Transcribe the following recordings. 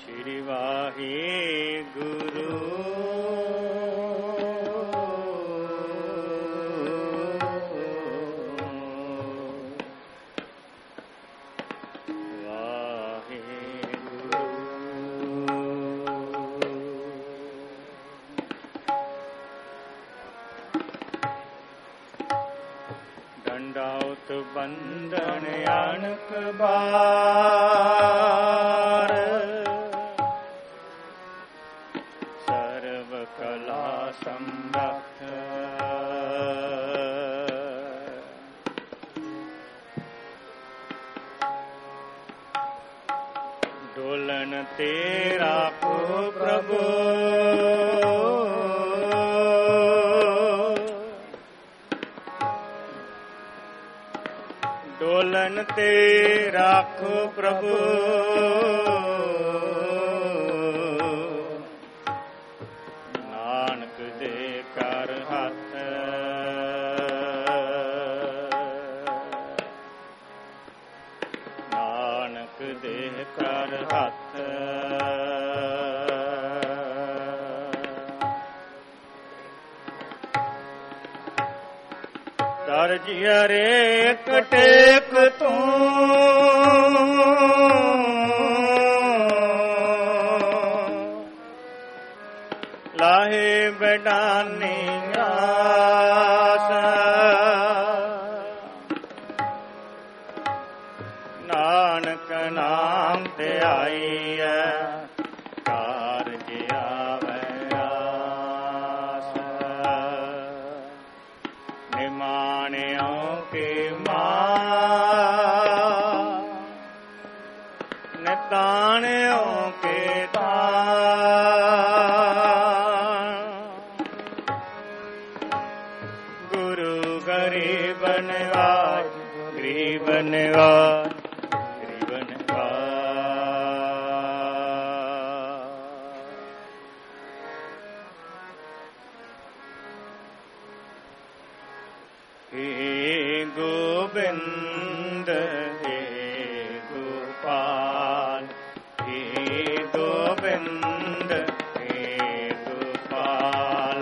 श्री वाहिगुरु दंडाउत बंदन अणक बार सर्व कला समर्थ डोलन तेरा को प्रभु डोलन ते राखो प्रभु नानक दे कर हाथ नानक दे कर हाथ करजिया रे कटेक तू लाहे बेडानी आस नानक नाम ते आई है कारजिया ताणियों के गुरु गरीब निवाज गरीब निवाज गरीब निवाज हे गोविंद हे गोपाल हे गोविंद हे गोपाल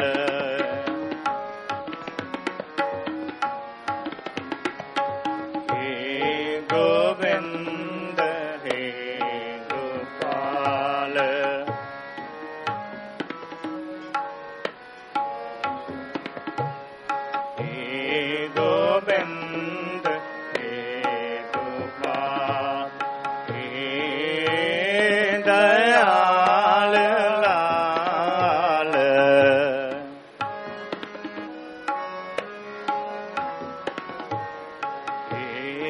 हे गोविंद हे गोपाल हे गोविंद हे गोपाल दयाल लाल हे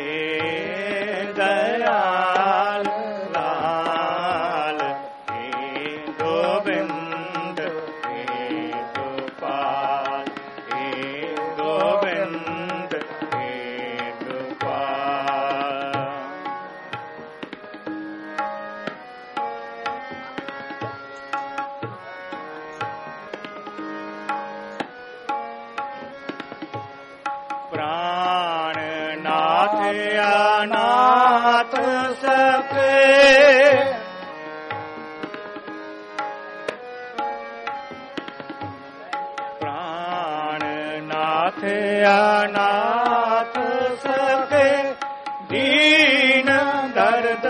दयाल लाल हे गोविंद हे गोपाल हे गोविंद हे गोपाल प्राणनाथ अनाथ सके प्राणनाथ अनाथ सके दीन दर्द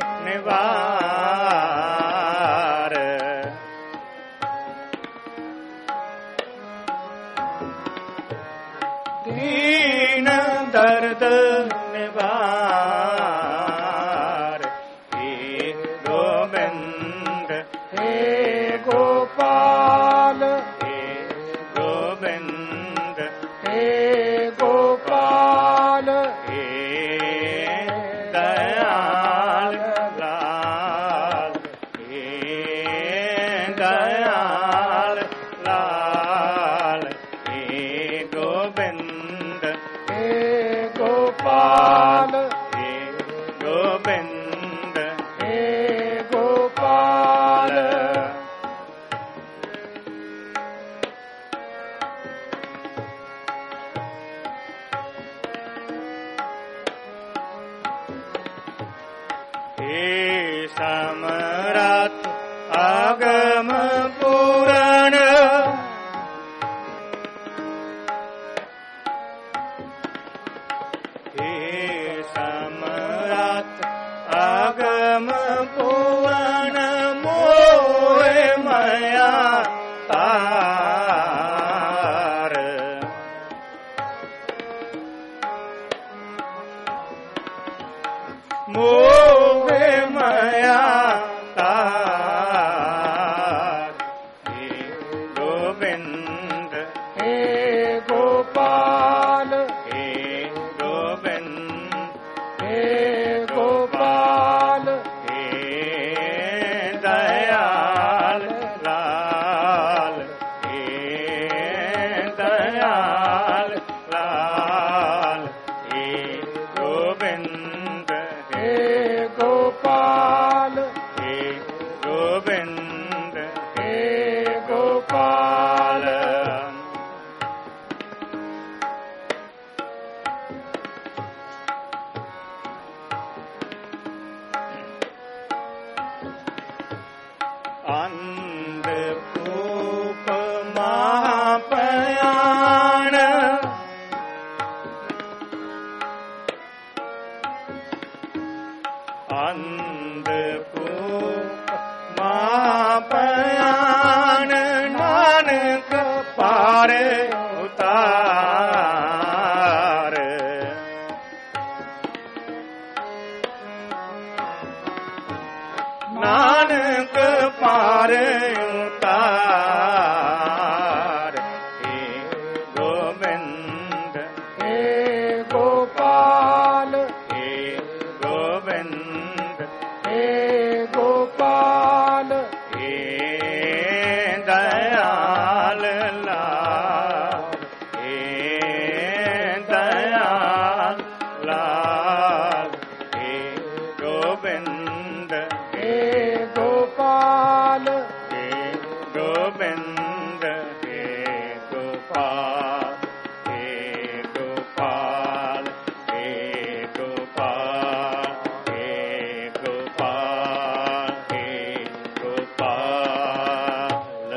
निवार दीन दर्द निवार हे गोविंद हे गोपाल हे गोविंद हे गोपाल हे दयाल लाल हे दयाल लाल हे गोविंद हे गोपाल हे गोविंद हे गोपाल हे समरथ आगम पूरण हे सम्राट आगम पूरण मोहे मया तार मोहे मया तार हे गोविंद हे गोपाल हे गोविंद हे गोपाल हे दयाल लाल हे दयाल लाल हे गोविंद हे गोपाल हे गोविंद हे गोपाल अंधकूप महापयान अंधकूप महापयान नानक पार उतार नानक पार उतार हे गोविंद हे गोपाल हे गोविंद हे गोपाल हे दयाल लाल हे दयाल लाल हे गोविंद हे गोपाल हे गोविंद हे गोपाल हे गोपाल हे गोपाल हे गोपाल हे गोपाल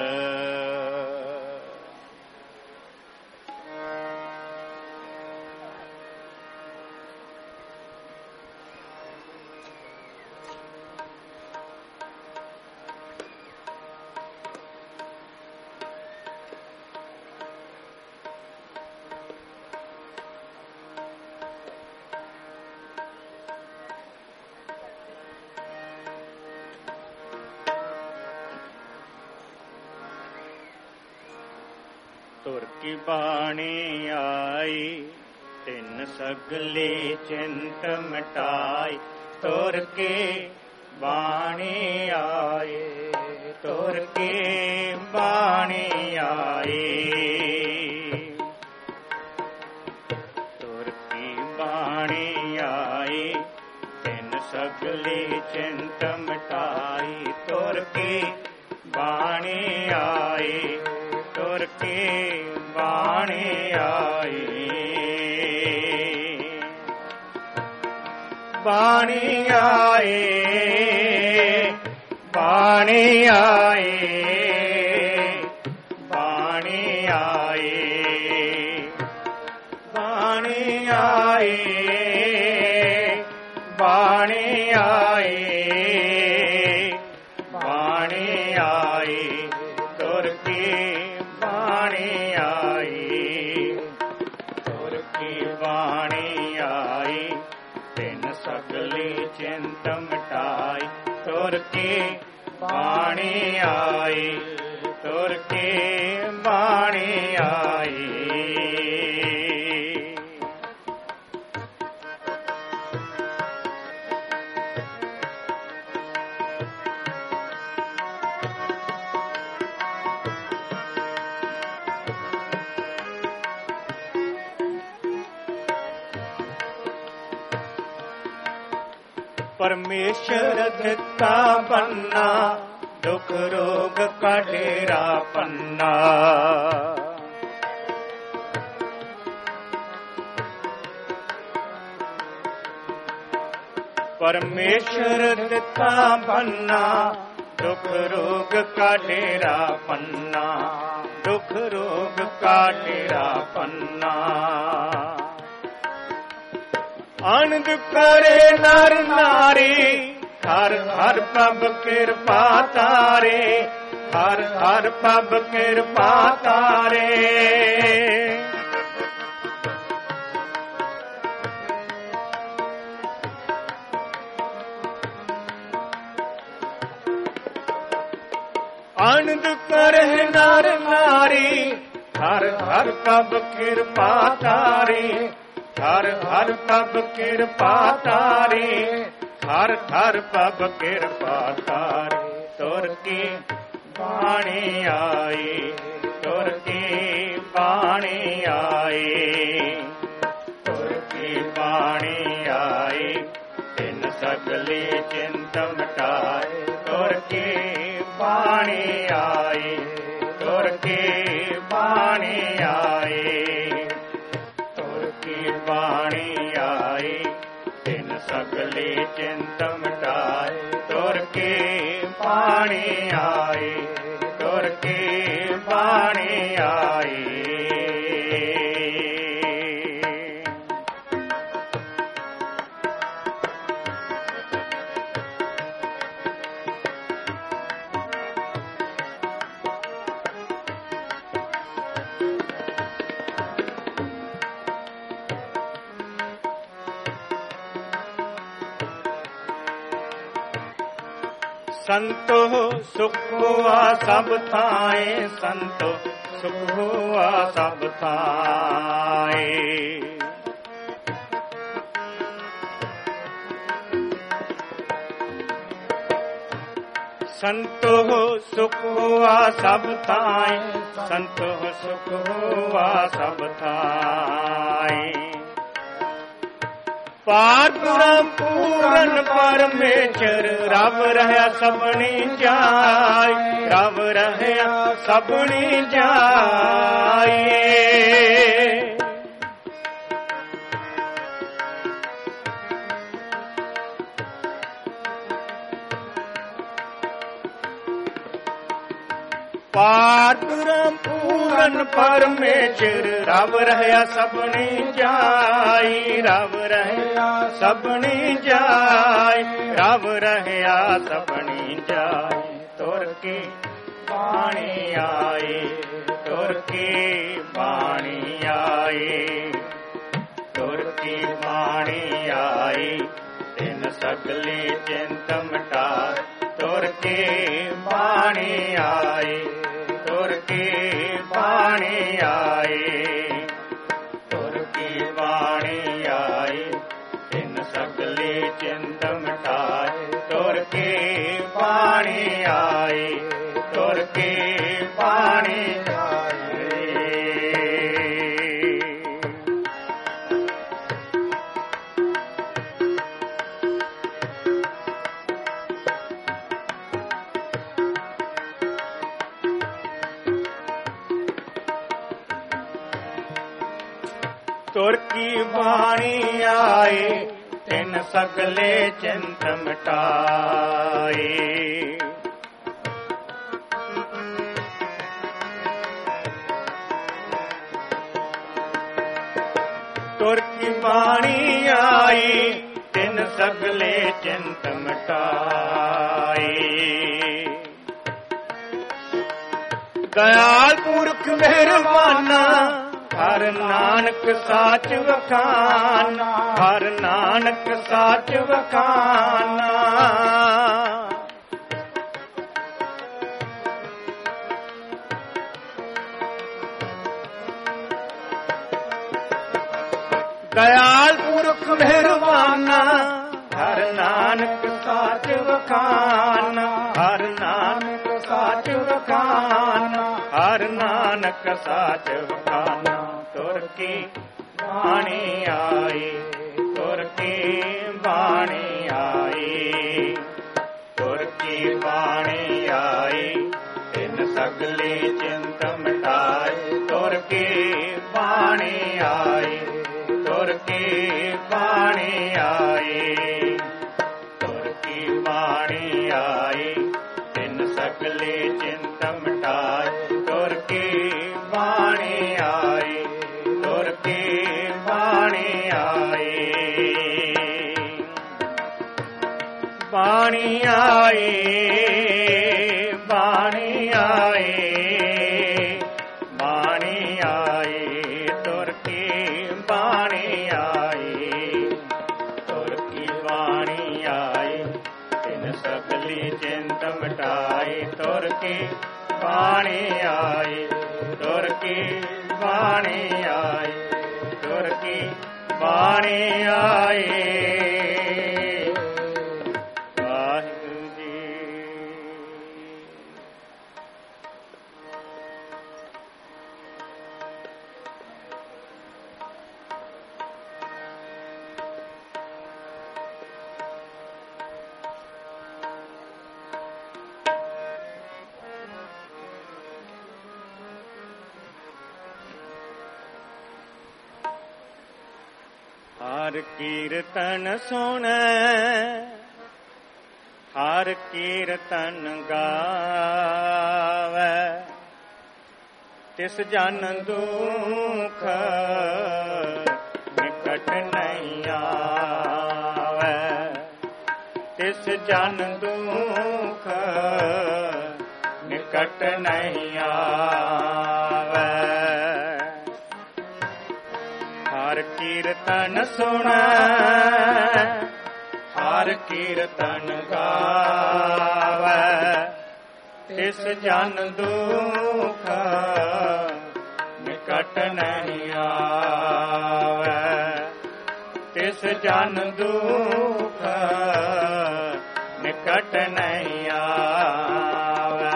तुर की बाणी आई तिन सगली चिंत मिटाई तुर की बाणी आई तुर की बाणी आई तुर की बाणी आई तिन सगली चिंत मिटाई तुर की बाणी आई तुर की बाणी आई बाणी आई बाणी आई बाणी आई बाणी आई बाणी आई बाणी आई तुर की बाणी आई तुर की बाणी आई तिन सगली चिंत मिटाई तुर की बाणी आई तुर की बाणी आई परमेश्वर दिता बन्ना दुख रोग का डेरा पन्ना परमेश्वर दिता बन्ना दुख रोग का डेरा पन्ना, दुख रोग का डेरा पन्ना। आनंद करे नर नारी, हर हर प्रभ कृपा तारे, हर हर प्रभ कृपा तारे। आनंद करे नर नारी, हर हर प्रभ कृपा तारे, हर हर प्रभ कृपा तारे, हर हर प्रभ कृपा तारे। तुर की बाणी आई, तुर की बाणी आई, तुर की बाणी आई, तिन सगली चिंत मिटाए। तुर की बाणी आई, तुर की बाणी आई, तुर की बाणी आई, तिन सगली चिंत मिटाए। तुर की बाणी आई, तुर की बाणी आई। संतो सुख हुआ सब थाए, संतो सुख हुआ सब थाए। संतो सुख हुआ सब थाए, संतो सुख हुआ सब थाए। पार ब्रह्म पूरन परमेश्वर, रब रहया सबनी जाय, रब रहया सबनी जाय। पार ब्रह्म पूरन परमेश्वर, रब रहया सबनी जाय, रब रहया सबनी जाय, रब रहया सबनी जाय। तुर की बाणी आई, तुर की बाणी आई, तुर की बाणी आई, तिन सगली चिंत मिटाए। तुर की बाणी आई, तुर की बाणी आई, तुर की बाणी आई, तिन सगली चिंत मिटाए। तुर की बाणी आई, तुर की बाणी आई। तुर की बाणी आई, तिन सगले चिंत मिटाए। तुर की बाणी आई, तिन सगले चिंत मिटाए। दयाल पुरख मेहरबाना, हर नानक साच वखाना, हर नानक साच वखाना। दयाल पुरख मेहरबाना, हर नानक साच वखाना, हर नानक साच वखाना, हर नानक साच वखाना। तुर की बाणी आई, तुर की बाणी आई, तुर की बाणी आई, तिन सगली चिंत मिटाए। तुर की बाणी आई, तुर की बाणी आई, तुर की बाणी आई, तिन ਬਾਣੀ ਆਏ, ਬਾਣੀ ਆਏ, ਬਾਣੀ ਆਏ, ਤੁਰ ਕੀ ਬਾਣੀ ਆਏ, ਤੁਰ ਕੀ ਬਾਣੀ ਆਏ, ਤਿਨ ਸਗਲੀ ਚਿੰਤ ਮਿਟਾਏ, ਤੁਰ ਕੀ ਬਾਣੀ ਆਏ, ਤੁਰ ਕੀ ਬਾਣੀ ਆਏ, ਤੁਰ ਕੀ ਬਾਣੀ ਆਏ। ਵਾਹਿਗੁਰੂ ਜੀ। ਹਰ ਕੀਰਤਨ ਸੁਣੈ, ਹਰ ਕੀਰਤਨ ਗਾਵੈ, ਤਿਸ ਜਨ ਦੁਖ ਨਿਕਟ ਨਹੀਂ ਆਵੈ, ਤਿਸ ਜਨ ਦੁਖ ਨਿਕਟ ਨਹੀਂ ਆਵੈ। ਹਰ ਕੀਰਤਨ ਸੁਣੈ, ਹਰ ਕੀਰਤਨ ਗਾਵੈ, ਤਿਸ ਜਨ ਦੁਖ ਨਿਕਟ ਨਹੀਂ ਆਵੈ, ਤਿਸ ਜਨ ਦੁਖ ਨਿਕਟ ਨਹੀਂ ਆਵੈ।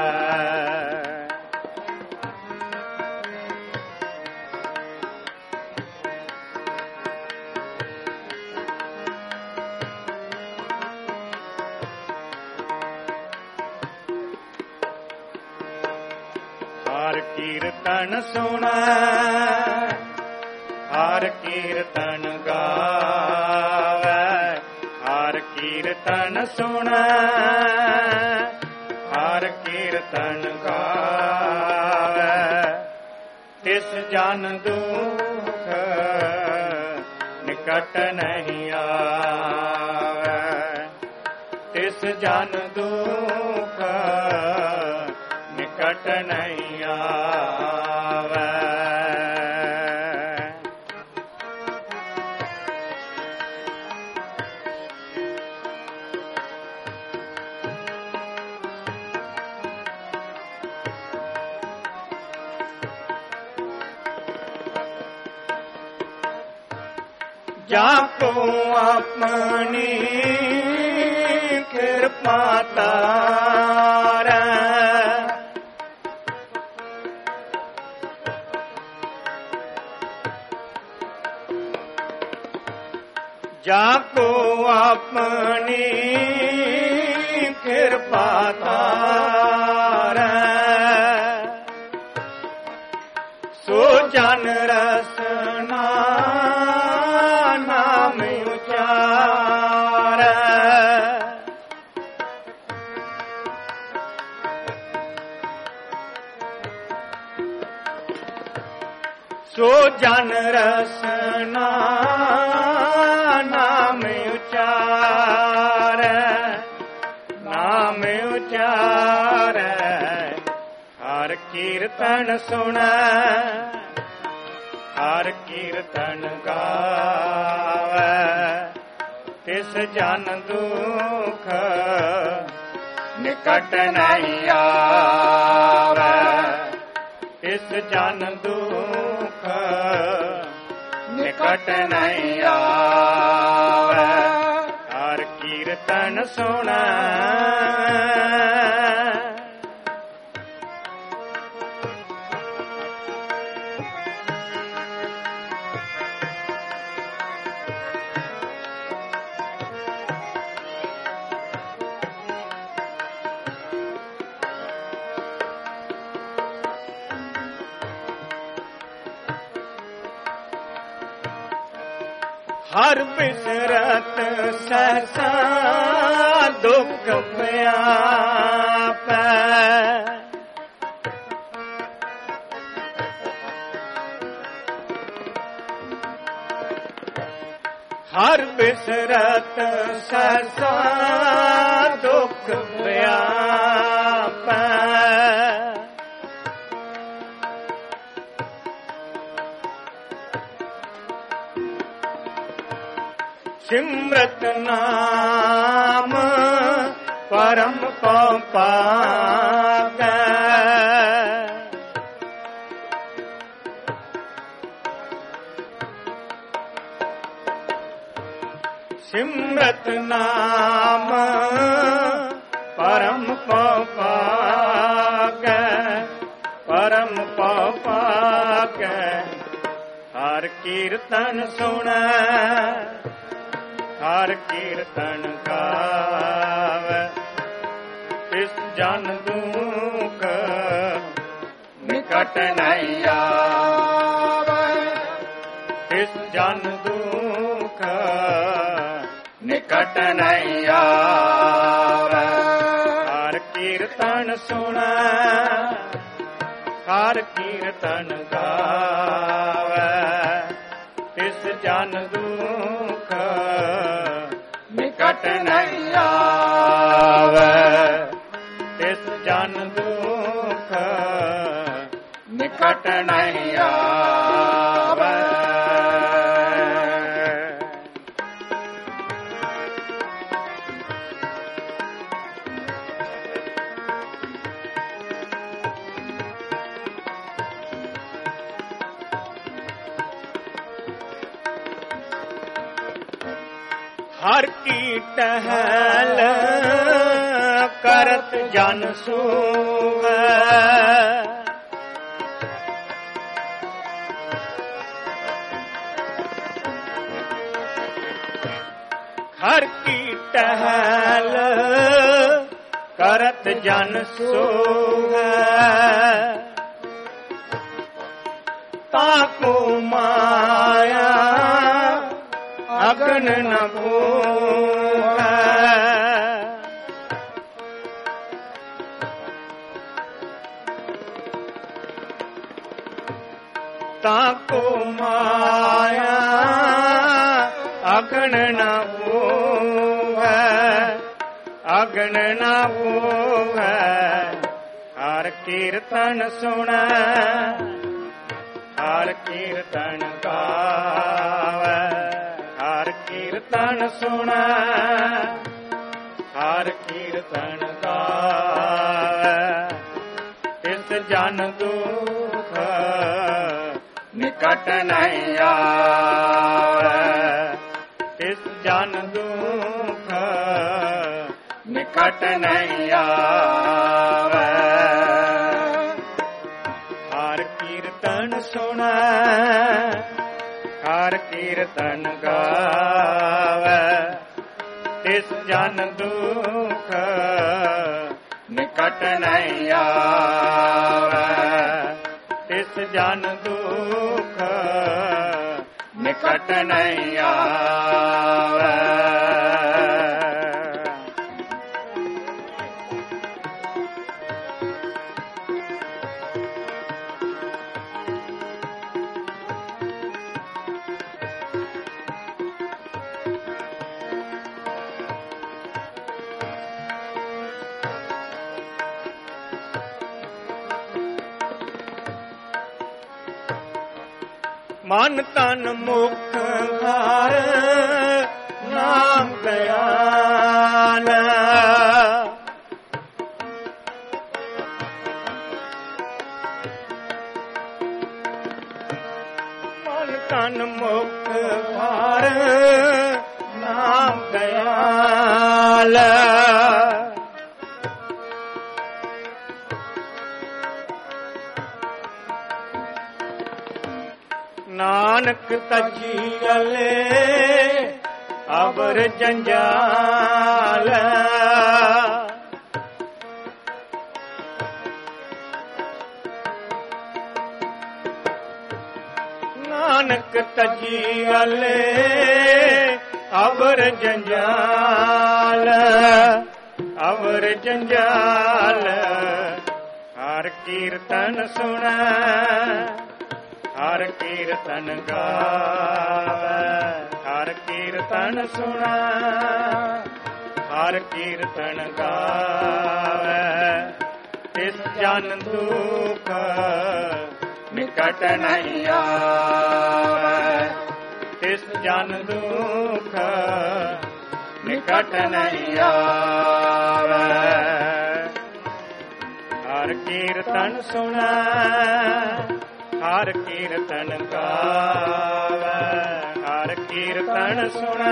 ਹਰ ਕੀਰਤਨ ਸੁਣੈ, ਹਰ ਕੀਰਤਨ ਗਾਵੈ, ਹਰ ਕੀਰਤਨ ਸੁਣੈ, ਹਰ ਕੀਰਤਨ ਗਾਵੈ, ਤਿਸ ਜਨ ਦੁਖ ਨਿਕਟ ਨਹੀਂ ਆਵੈ, ਤਿਸ ਜਨ ਦੁਖ ਨਿਕਟ ਨਹੀਂ ਆਵੈ। ਜਾਪੋ ਆਪਣੀ ਕਿਰਪਾ ਤਾਰੈ, ਜਾਪੋ ਆਪਣੀ ਕਿਰਪਾ ਤਾਰੈ, ਸੋ ਜਨ ਰਸਨਾ ਨਾਮ ਉਚਾਰੈ, ਸੋ ਜਨ ਰਸਨਾ ਨਾਮ ਉਚਾਰੈ, ਨਾਮ ਉਚਾਰੈ। ਹਰ ਕੀਰਤਨ ਸੁਣੈ, ਹਰ ਕੀਰਤਨ ਗਾਵੈ, ਤਿਸ ਜਨ ਦੁਖ ਨਿਕਟ ਨਹੀਂ ਆਵੈ, ਤਿਸ ਜਨ ਦੁਖ ਨਿਕਟ ਨਹੀਂ ਆਵੈ। ਹਰ ਕੀਰਤਨ ਸੁਣੈ, ਹਰ ਬਿਸਰਤ ਸਹਸਾ ਦੁਖ ਪਿਆਪੈ, ਹਰ ਬਿਸਰਤ ਸਹਿਸਾ ਦੁਖ ਵਿਆਪੈ। ਸਿਮਰਤ ਨਾਮ ਪਰਮ ਪਉ ਪਾਗੈ। ਸਿਮਰਤ ਨਾਮ ਪਰਮ ਪਉ ਪਾਗੈ, ਪਰਮ ਪਉ ਪਾਗੈ। ਹਰ ਕੀਰਤਨ ਸੁਣੈ, ਹਰ ਕੀਰਤਨ ਗਾਵੈ। ਤਿਸ ਜਨ ਦੁਖ ਨਿਕਟ ਨਹੀਂ ਆਵੈ। ਤਿਸ ਜਨ ਦੁਖ ਨਿਕਟ ਨਹੀਂ ਆਵੈ। ਹਰ ਕੀਰਤਨ ਸੁਣੈ, ਹਰ ਕੀਰਤਨ ਗਾਵੈ। ਤਿਸ ਜਨ ਦੁਖ ਨਿਕਟ ਨਹੀਂ ਆਵੈ। ਤਿਸ ਜਨ ਦੁਖ ਨਿਕਟ ਨਹੀਂ ਆਵੈ। ਹਰ ਕੀ ਟਹਿਲ ਕਰਤ ਜਨ ਸੂਵੈ। ਹਰ ਕੀ ਟਹਿਲ ਕਰਤ ਜਨ ਸੂਵੈ। ਤਾਕੋ ਮਾਇਆ ਅਗਨ ਨ ਭੂਮੈ। ਤਾਕੋ ਮਾਇਆ ਅਗਨ ਨ ਭੂਮੈ, ਅਗਨ ਨ ਭੂਮੈ। ਹਰ ਕੀਰਤਨ ਸੁਣੈ, ਹਰ ਕੀਰਤਨ ਗਾਵੈ। ਹਰ ਕੀਰਤਨ ਸੁਣੈ, ਹਰ ਕੀਰਤਨ ਗਾਵੈ। ਤਿਸ ਜਨ ਦੁਖ ਨਿਕਟ ਨਹੀਂ ਆਵੈ। ਤਿਸ ਜਨ ਦੁਖ ਨਿਕਟ ਨਹੀਂ ਆਵੈ। ਹਰ ਕੀਰਤਨ ਸੁਣੈ, ਹਰ ਕੀਰਤਨ ਗਾਵੈ। ਤਿਸ ਜਨ ਦੁਖ ਨਿਕਟ ਨਹੀਂ ਆਵੈ। ਤਿਸ ਜਨ ਦੁਖ ਨਿਕਟ ਨਹੀਂ ਆਵੈ। ਮਨ ਤਨ ਮੁਖ ਹਰ ਨਾਮ ਦਇਆਲ। ਮਨ ਤਨ ਮੁਖ ਹਰ ਨਾਮ ਦਇਆਲ। ਨਾਨਕ ਤਜੀਲੇ ਅਵਰ ਜੰਜਾਲ। ਨਾਨਕ ਤਜੀਲੇ ਅਵਰ ਜੰਜਾਲ। ਅਵਰ ਜੰਜਾਲ। ਹਰ ਕੀਰਤਨ ਸੁਣੈ, ਹਰ ਕੀਰਤਨ ਗਾਵੈ। ਹਰ हर कीर्तन सुना हर कीर्तन गावे तिस जन दुख निकट नहीं आवे तिस जन दुख निकट नहीं आवे हर कीर्तन सुना हर कीर्तन गावे हर कीर्तन सुना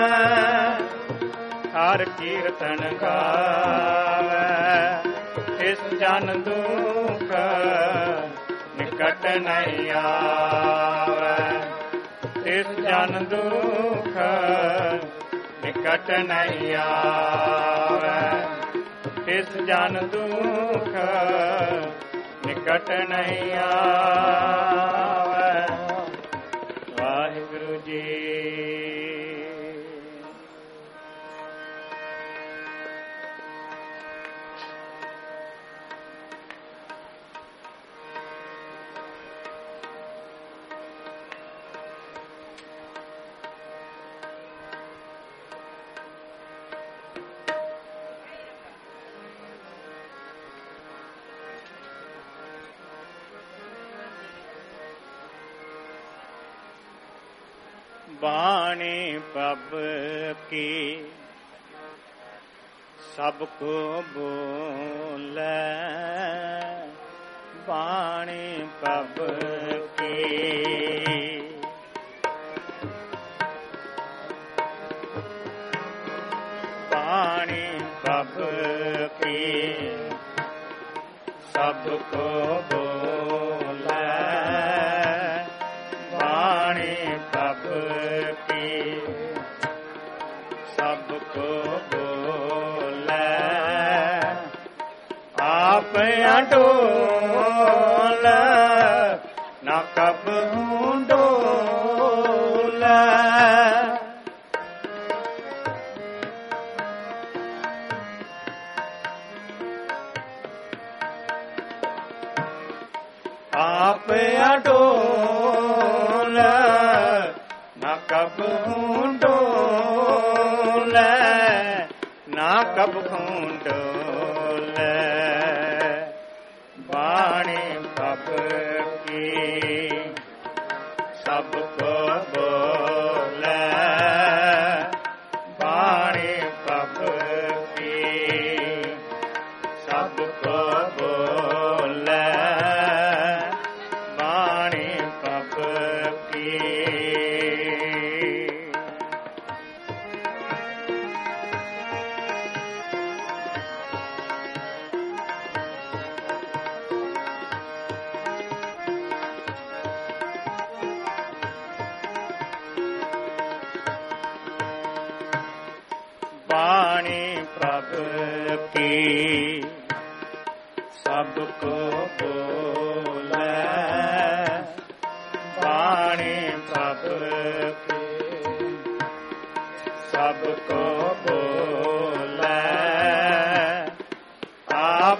हर कीर्तन गावे तिस जन दुख निकट नहीं आवे तिस जन दुख निकट नहीं आवे तिस जन दुख निकट नहीं आवे वाहिगुरु जी। बाणी पब की सबको बोले बाणी पब की बाणी पब की सबको बोले बाणी पब सबको बोले आप डोल न कब डोल आप डोल न कब डोल ना कब डोल बाणी पब की सबको बोले बाणी पब की सबको बोले बाणी पब की बाणी प्रभ की सबको बोले बाणी प्रभ की सबको बोले आप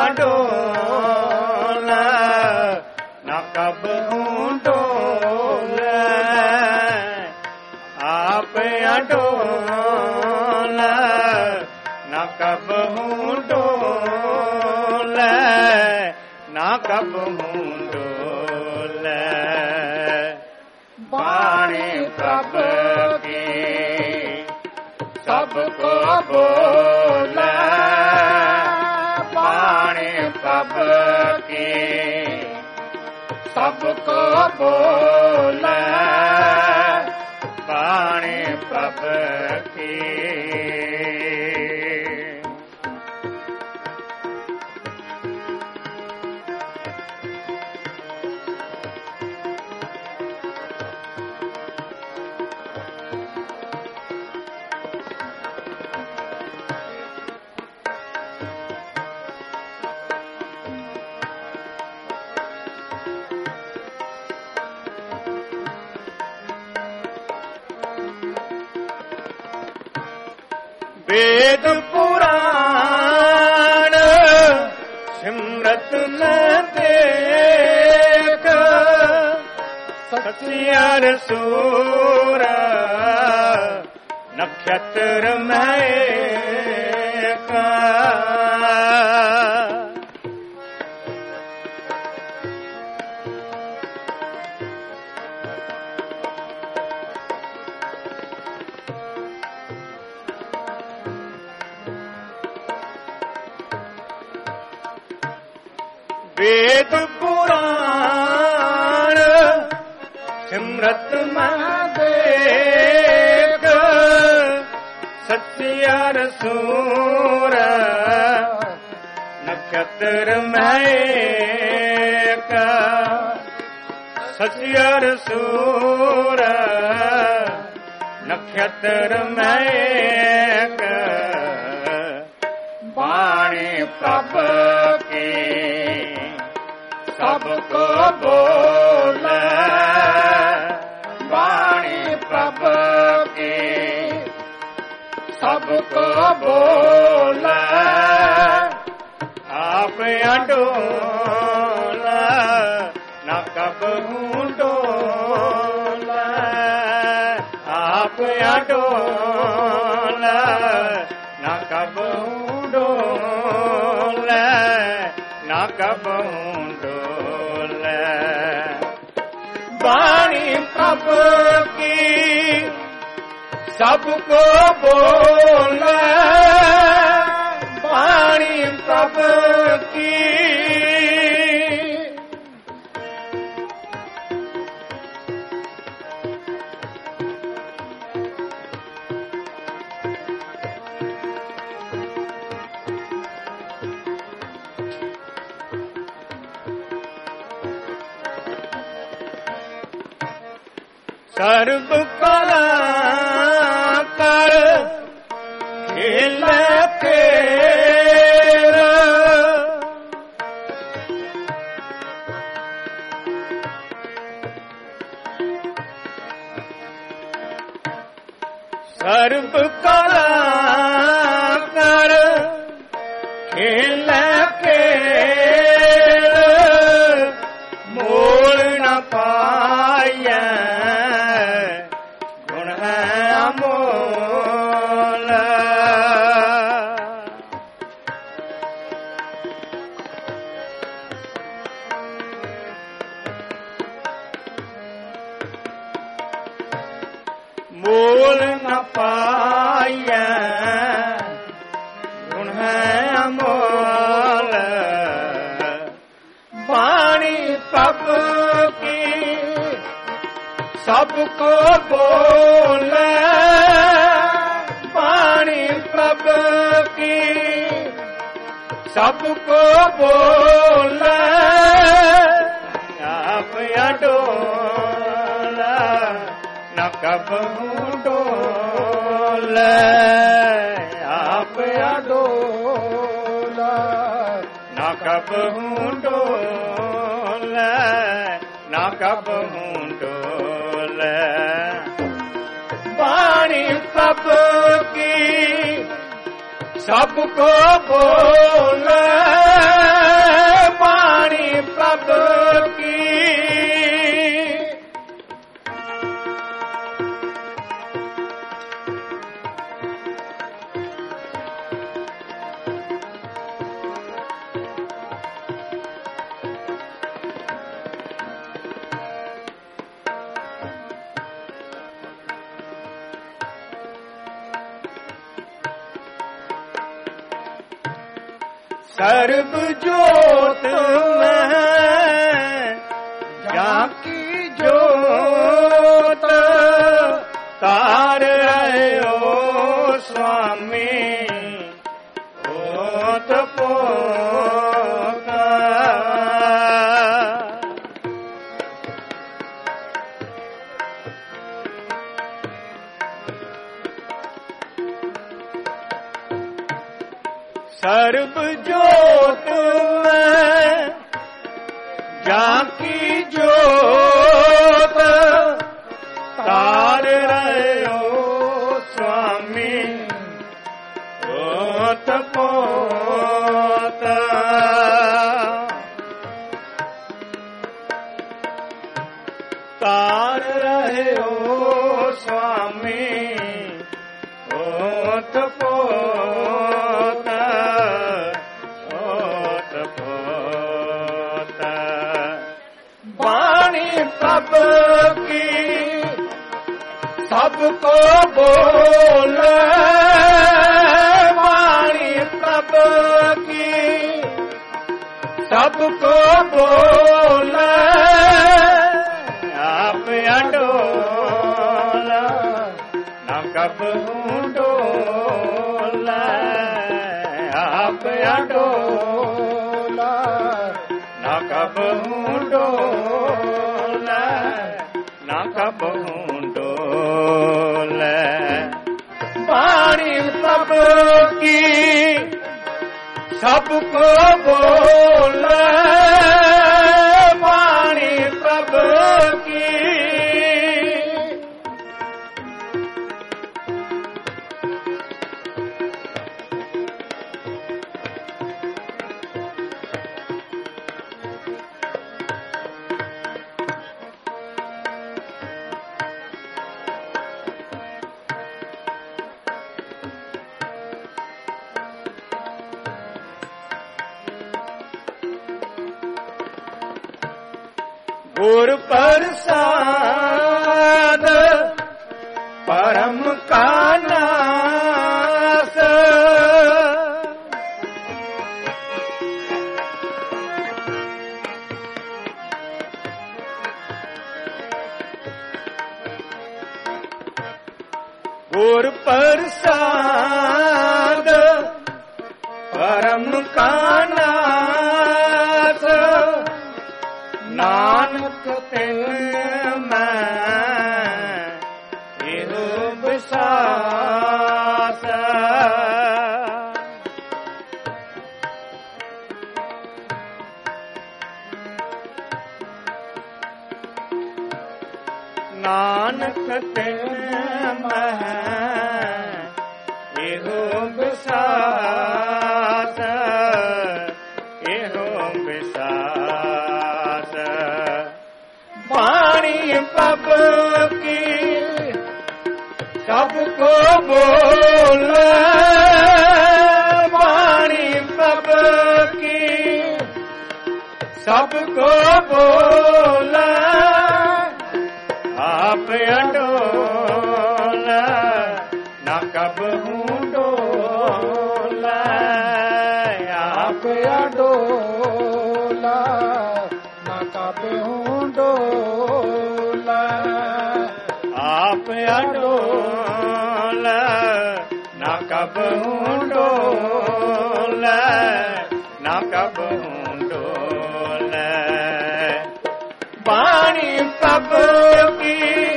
अडोल न कब डोल आप अडोल न कब डोल न कब डोल बाणी प्रभ की सबको बोल बाणी प्रभ की सबको बोल बाणी प्रभ की वेद पुराण सिमरत न देख ससियर सूर नक्षत्र में का वेद पुराण सिमरत देख सत्यर सूर नक्षत्र का सत्यर सूर नक्षत्र का वाणी प्रभ की सबको बोल वाणी प्रभ की सबको बोल आप अडोल न कब डोल आप अडोल न कब डोल न कब वाणी प्रभ की सबको बोल वाणी प्रभ की सर्व कला कर खेल तेरा सर्व कला कर खेल मोल न पाय मोल न पाय गुण है अमोल वाणी प्रभ की सबको बोल वाणी प्रभ की सबको बोल आप अडोल न कब डोल आप अडोल न कब डोल न कब डोल वाणी प्रभ की सबको बोल वाणी प्रभ की सर्व ज्योत में जाकी ज्योत तार रहो स्वामी ओत पोता सर्व ज्योत में जाकी ज्योत तार रहो स्वामी ओत पोता तार रहो स्वामी ओत पोत ओत पोत वाणी प्रभु की सबको बोले वाणी प्रभु की सबको बोले आप अडोला न कबहू डोला आप अडोला न कबहू डोला न कबहू डोला वाणी प्रभु की सबको बोले वाणी प्रभु की गुर प्रसाद परम का नास गुर प्रसाद परम का नास नानक ते मैं इहो विश्वास नानक ते मैं इहो विश्वास इहो विश्वास वाणी प्रभु की सबको बोले वाणी प्रभु की सबको बोले आप अडोला न कबहू डोला आप डोला न कबहू डोला आप अडोला न कबहू डोला न कबहू डोला वाणी प्रभु की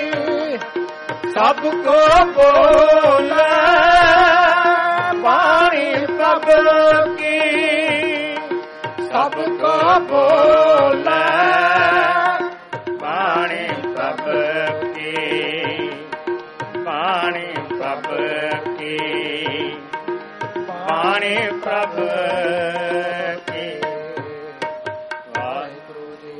सबको बोले वाणी प्रभु की सबको बोले वाणी प्रभु की वाणी प्रभु की वाणी प्रभु की वाहिगुरु जी।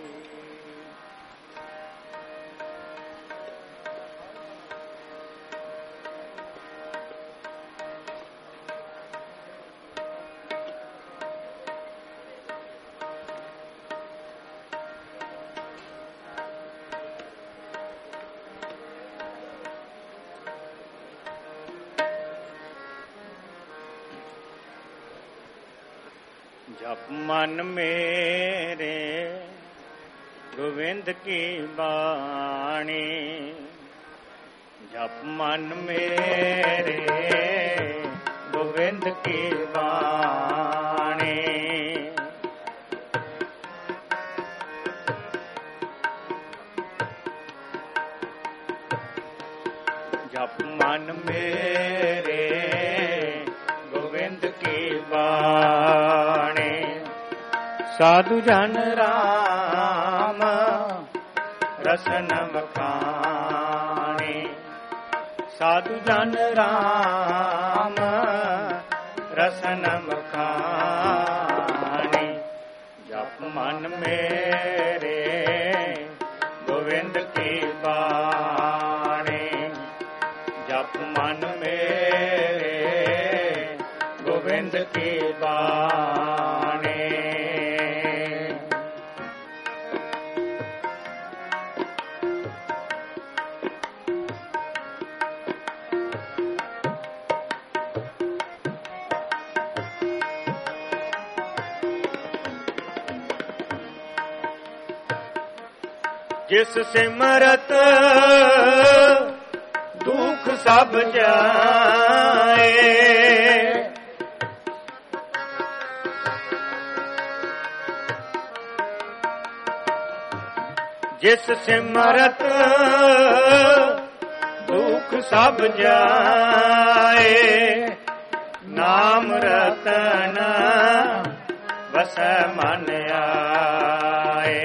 जप मन मेरे गोविंद की बाणी जप मन मेरे गोविंद की बाणी जप मन मेरे गोविंद की बाणी साधु जन राम रसन बखानी साधु जन राम रसन बखानी जप मन मेरे गोविंद की बाणी जप मन मेरे गोविंद की बाणी। जिस सिमरत दुख सब जाए, जिस सिमरत दुख सब जाए, नाम रतन बस मन आए।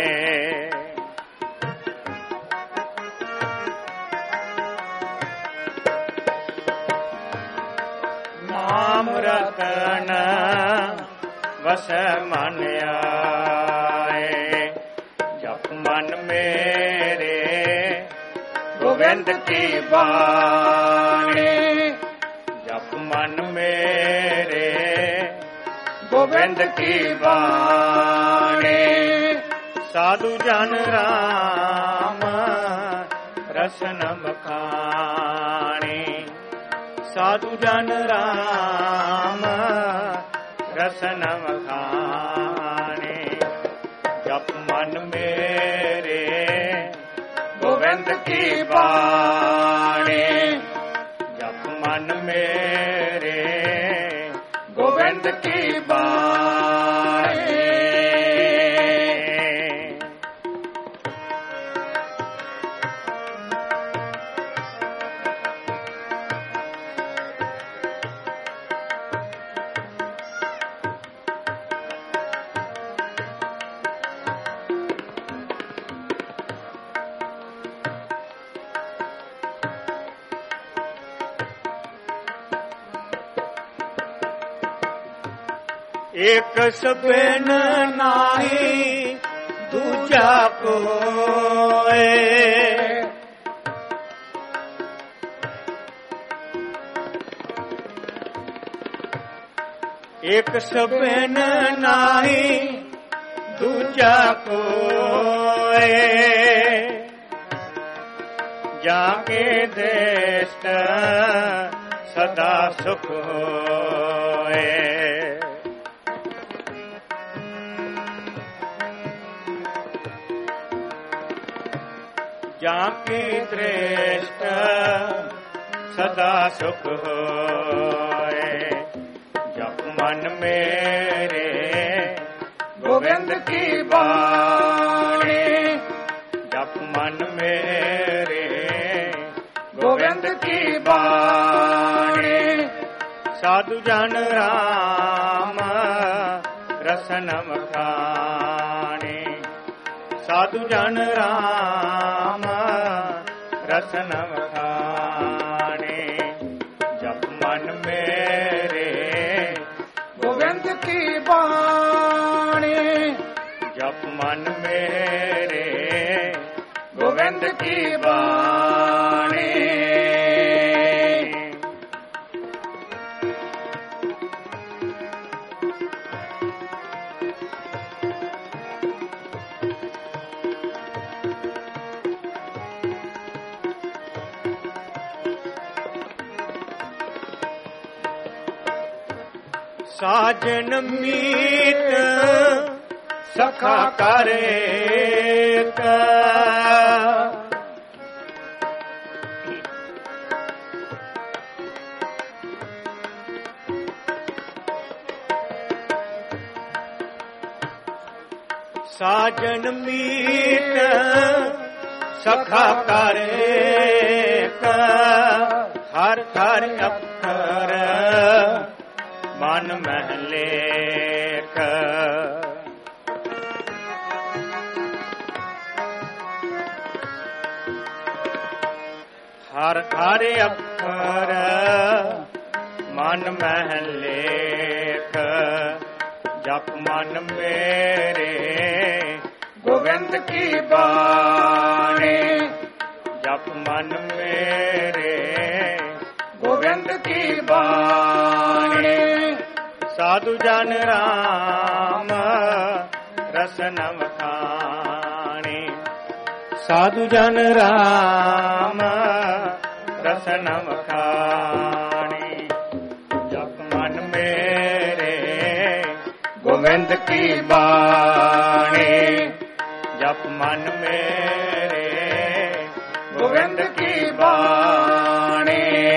नाम रतन बस मन आए। जप मन मेरे गोविंद की बाणी, जप मन मेरे गोविंद की बाणी। साधु जन राम रसन बखानी, साधु जन राम रसन बखानी। जप मन मेरे गोविंद की बाणी, जप मन मेरे गोविंद की बाणी। एक सबिन नाही दूजा कोय, एक सबिन नाही दूजा कोय। जाके दृष्ट सदा सुख होए, जाकी दृष्ट सदा सुख होए। जप मन मेरे गोविंद की बाणी, जप मन मेरे गोविंद की बाणी। साधु जन राम रसन बखानी, साधु जन राम रसन बखानी। जप मन मेरे गोविंद की बाणी, जप मन मेरे गोविंद की बाणी। साजन मीत सखा करे का, साजन मीत सखा करे का। हर हर अक्षर मन महले का, हर हर अक्षर मन महले का। जप मन मेरे गोविंद की बाणी, जप मन मेरे गोविंद की बाणी। साधु जन राम रसन वखाणे, साधु जन राम रसन वखाणे। जप मन मेरे गोविंद की बाणी, जप मन मेरे गोविंद की बाणी।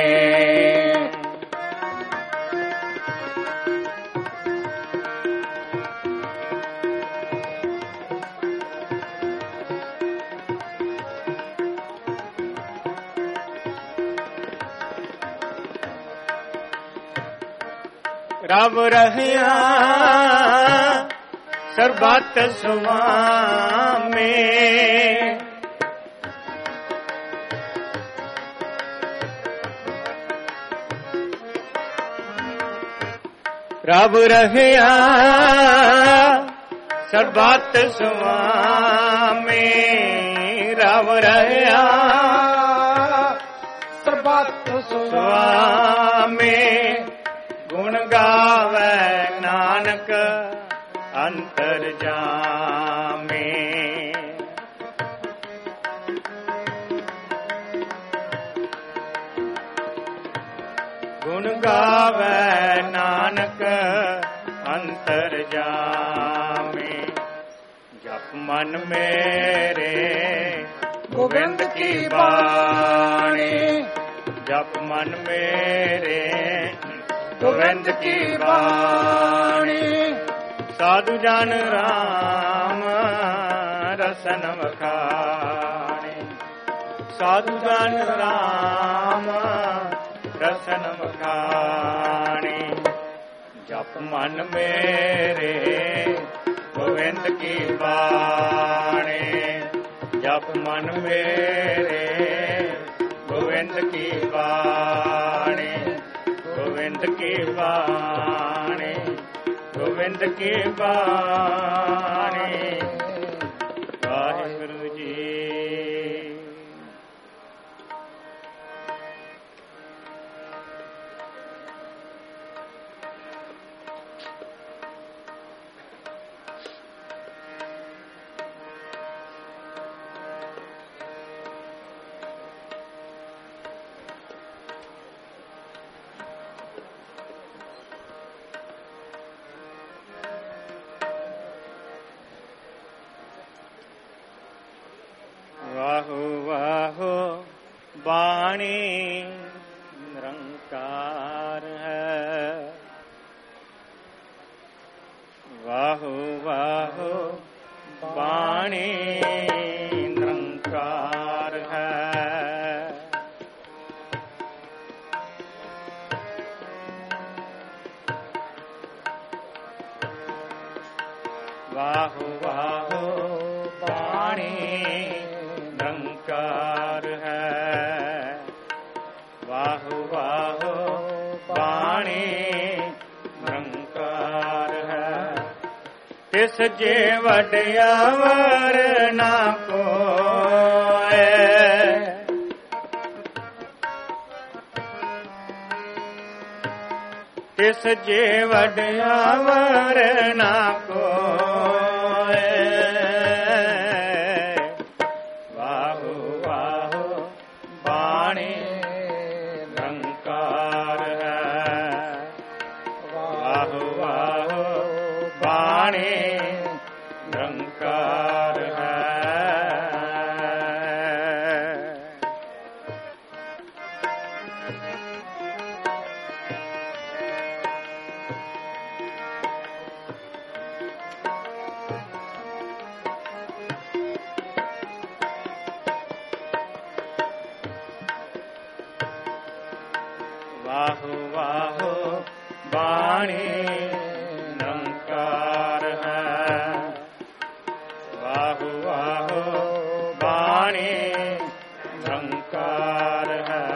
रब रहिया सरबत सुआमे, रब रहिया सरबत सुआमे, रब रहिया सरबत सुआमे। गुण गावे नानक अंतर जामे, गुण गावे नानक अंतर जामे। जप मन मेरे गोविंद की बाणी, जप मन मेरे गोविंद की बाणी। साधु जन राम रसन वखाणे, साधु जन राम रसन वखाणे। जप मन मेरे गोविंद की बाणी, जप मन मेरे गोविंद की बाणी, गोविंद की बाणी, गोविंद की बाणी। वाहिगुरु जी। वाहो वाहो बाणी निरंकार है, वाहो वाहो बाणी निरंकार है। वाहो वाहो बाणी निरंकार है, वाहो वाहो बाणी निरंकार है। तिस जे वड्यावर ना कोय, तिस जे वड्यावर ना कोय। वाहो वाहो बाणी निरंकार है, वाहो वाहो बाणी निरंकार है। वाहो वाहो बाणी निरंकार है, वाहो वाहो बाणी निरंकार है।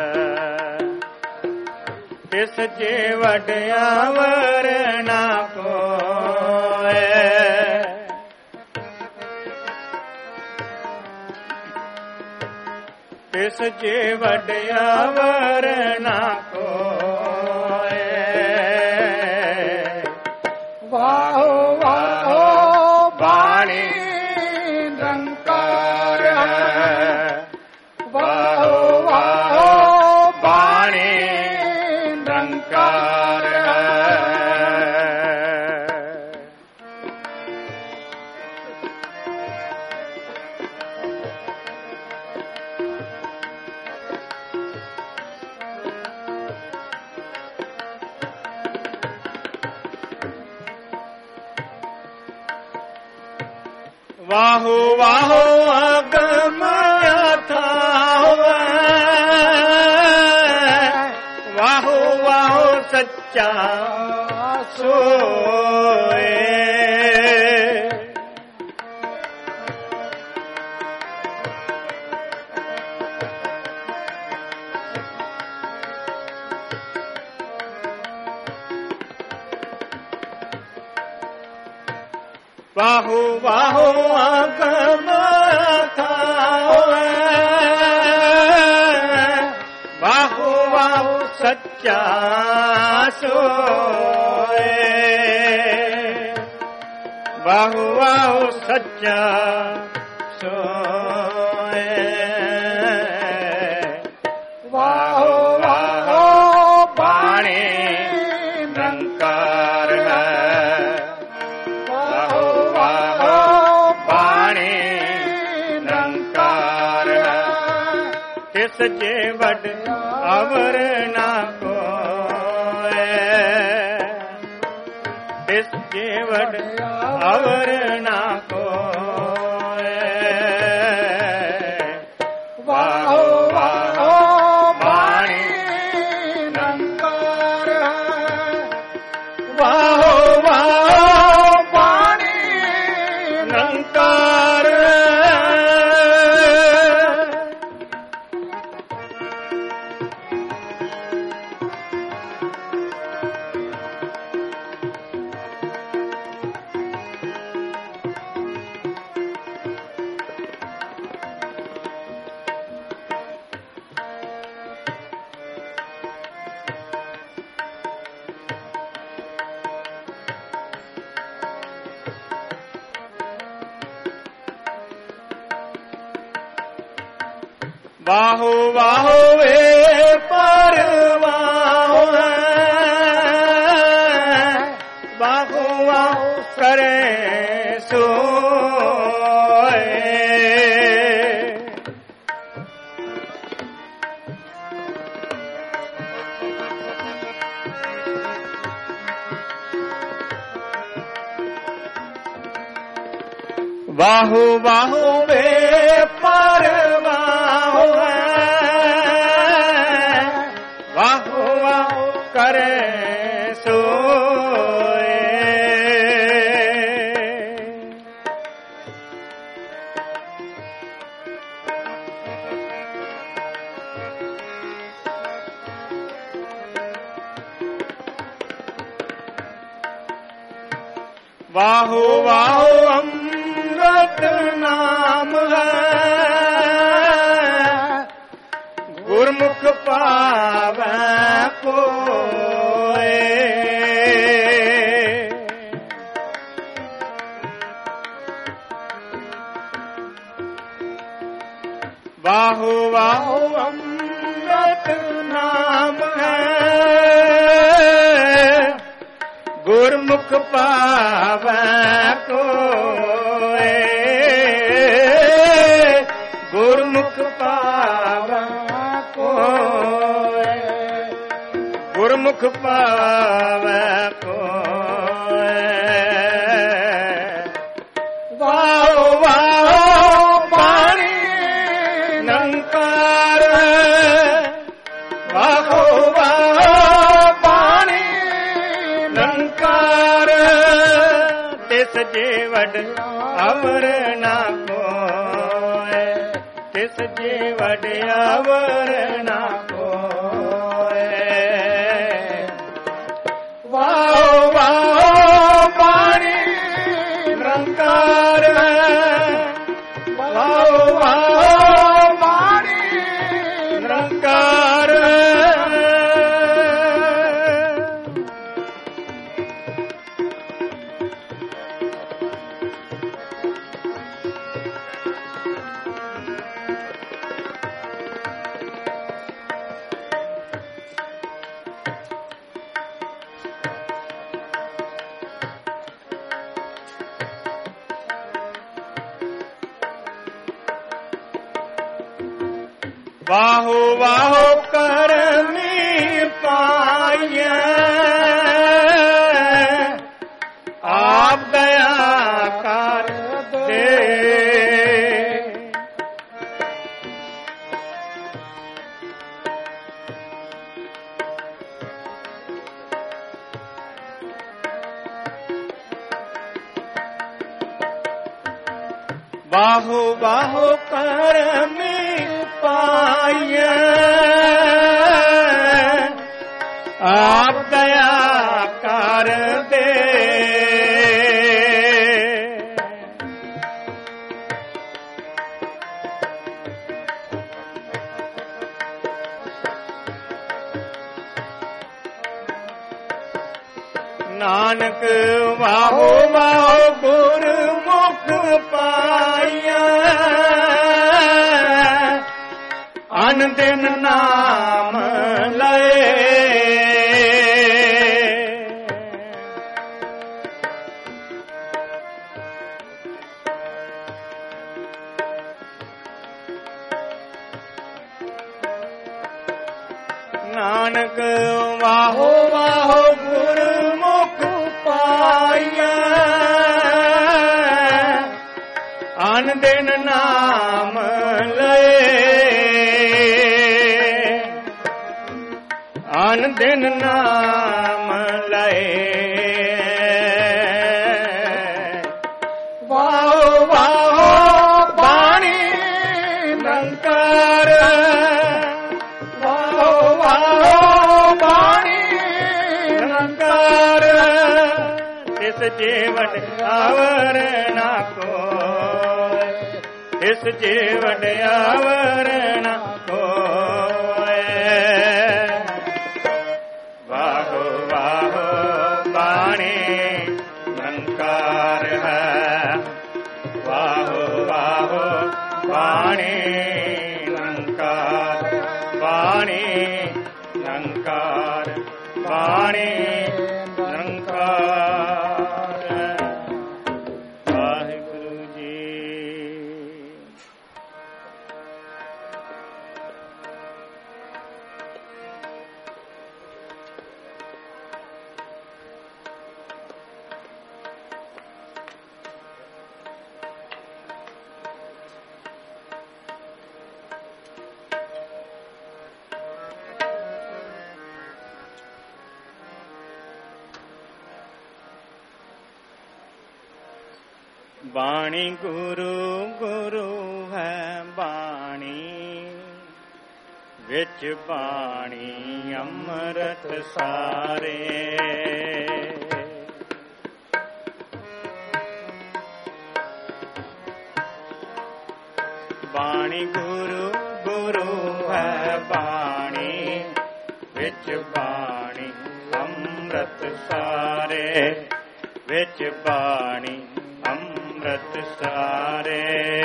तिस जे वड्यावर ना कोय, तिस जे वड्यावर ना कोय। ਨਿਰੰਕਾਰ ਹੈ। ਵਾਹੋ ਵਾਹੋ ਅਗਮ ਅਥਾਹ, ਵਾਹੋ ਵਾਹੋ ਸੱਚਾ ਸੋਏ। ਵਾਹੋ ਵਾਹੋ ਅਗਮ ਅਥਾਹ, ਵਾਹੋ ਵਾਹੋ ਸੱਚਾ ਸੋਏ। ਵਾਹੋ ਵਾਹੋ ਸੱਚਾ ਸੋਏ। ਵਾਹੋ ਵਾਹੋ ਬਾਣੀ ਨਿਰੰਕਾਰ ਹੈ। ਤਿਸ ਜੇ ਵਡ ਅਵਰ ਨਾ ਕੋਇ, ਤਿਸ ਜੇ ਵਡ ਅਵਰ ਨਾ ਕੋਇ। ਵਾਹੋ ਵਾਹੋ ਬਾਣੀ ਨਿਰੰਕਾਰ ਹੈ। ਵਾਹੋ ਵਾਹੋ ਬਾਣੀ ਨਿਰੰਕਾਰ ਹੈ। ਵਾਹੋ ਵਾਹੋ ਏ ਪਰਵਾਹ ਹੈ। ਵਾਹੋ ਵਾਹੋ ਕਰੇ ਸੋਏ। ਵਾਹੋ ਵਾਹੋ ਵੇ ਪਰਵਾਹ ਹੈ। ਵਾਹੋ ਵਾਹੋ ਕਰੇ ਸੋਏ। ਵਾਹੋ ਵਾਹੋ ਅੰਮ੍ਰਿਤ ਨਾਮ ਹੈ। ਗੁਰਮੁਖ ਪਾਵੈ ਕੋਇ। ਵਾਹੋ ਵਾਹੋ ਅੰਮ੍ਰਿਤ ਨਾਮ ਹੈ। ਗੁਰਮੁਖ ਪਾਵੈ ਕੋਇ। ਗੁਰਮੁਖ ਪਾਵੈ ਕੋਇ। ਗੁਰਮੁਖ ਪਾਵੈ ਕੋਇ। ਵਾਹੋ ਵਾਹੋ ਬਾਣੀ ਨਿਰੰਕਾਰ ਹੈ। ਵਾਹੋ ਵਾਹੋ ਬਾਣੀ ਨਿਰੰਕਾਰ। ਤਿਸ ਜੇ ਵਡ ਅਵਰ ਨਾ ਕੋਇ। ਤਿਸ ਜੇ ਵਡ ਅਵਰ ਨਾ ਕੋਇ। ਵਾਹੋ ਵਾਹੋ ਬਾਣੀ ਨਿਰੰਕਾਰ ਹੈ। ਵਾਹੋ ਵਾਹੋ ਬਾਣੀ ਨਿਰੰਕਾਰ ਹੈ। ਵਾਹੋ ਵਾਹੋ ਕਰਮੀ ਪਾਈਐ ਆਪ ਦਇਆ ਕਰ ਦੇ। ਬਾਹੋ ਬਾਹੋ ਕਰਮੀ ਪਾਈਐ ਆਪ ਦਇਆ ਕਰ ਦੇ। ਨਾਨਕ ਵਾਹੋ ਵਾਹੋ ਗੁਰਮੁਖ ਪਾਈਐ ਅਨ ਦਿਨ ਨਾਮ ਲਏ। ਨਾਨਕ ਵਾਹੋ ਵਾਹੋ ਗੁਰਮੁਖ ਪਾਈਐ ਅਨ ਦਿਨ ਨਾਮ ਲਏ। ਅਨ ਦਿਨ ਨਾਮ ਲਏ। ਵਾਹੋ ਵਾਹੋ ਬਾਣੀ ਨਿਰੰਕਾਰ ਵਾਹੋ ਵਾਹੋ ਬਾਣੀ ਨਿਰੰਕਾਰ ਤਿਸ ਜੀਵਨ ਆਵਰ ਨਾ ਕੋਇ ਤਿਸ ਜੀਵਨ ਆਵਰ ਨਾ ਕੋਇ। ਵਾਹੋ ਵਾਹੋ ਬਾਣੀ ਨਿਰੰਕਾਰ ਹੈ ਵਾਹੋ ਵਾਹੋ ਬਾਣੀ ਨਿਰੰਕਾਰ ਬਾਣੀ ਨਿਰੰਕਾਰ ਬਾਣੀ ਨਿਰੰਕਾਰ। ਵਾਹਿਗੁਰੂ ਜੀ। ਬਾਣੀ ਗੁਰੂ ਗੁਰੂ ਹੈ ਬਾਣੀ ਵਿੱਚ ਬਾਣੀ ਅੰਮ੍ਰਿਤ ਸਾਰੇ। ਬਾਣੀ ਗੁਰੂ ਗੁਰੂ ਹੈ ਬਾਣੀ ਵਿੱਚ ਬਾਣੀ ਅੰਮ੍ਰਿਤ ਸਾਰੇ ਵਿੱਚ ਬਾਣੀ ਅੰਮ੍ਰਿਤ ਸਾਰੇ।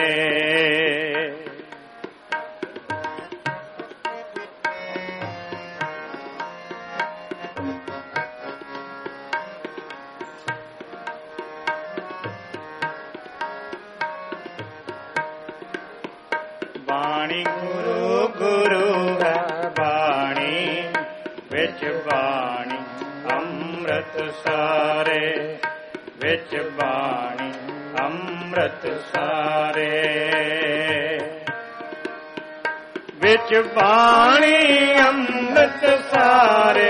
ਬਾਣੀ ਗੁਰੂ ਗੁਰੂ ਹੈ ਬਾਣੀ ਵਿੱਚ ਬਾਣੀ ਅੰਮ੍ਰਿਤ ਸਾਰੇ ਵਿੱਚ ਬਾਣੀ ਅੰਮ੍ਰਿਤ ਸਾਰੇ ਵਿੱਚ ਬਾਣੀ ਅੰਮ੍ਰਿਤ ਸਾਰੇ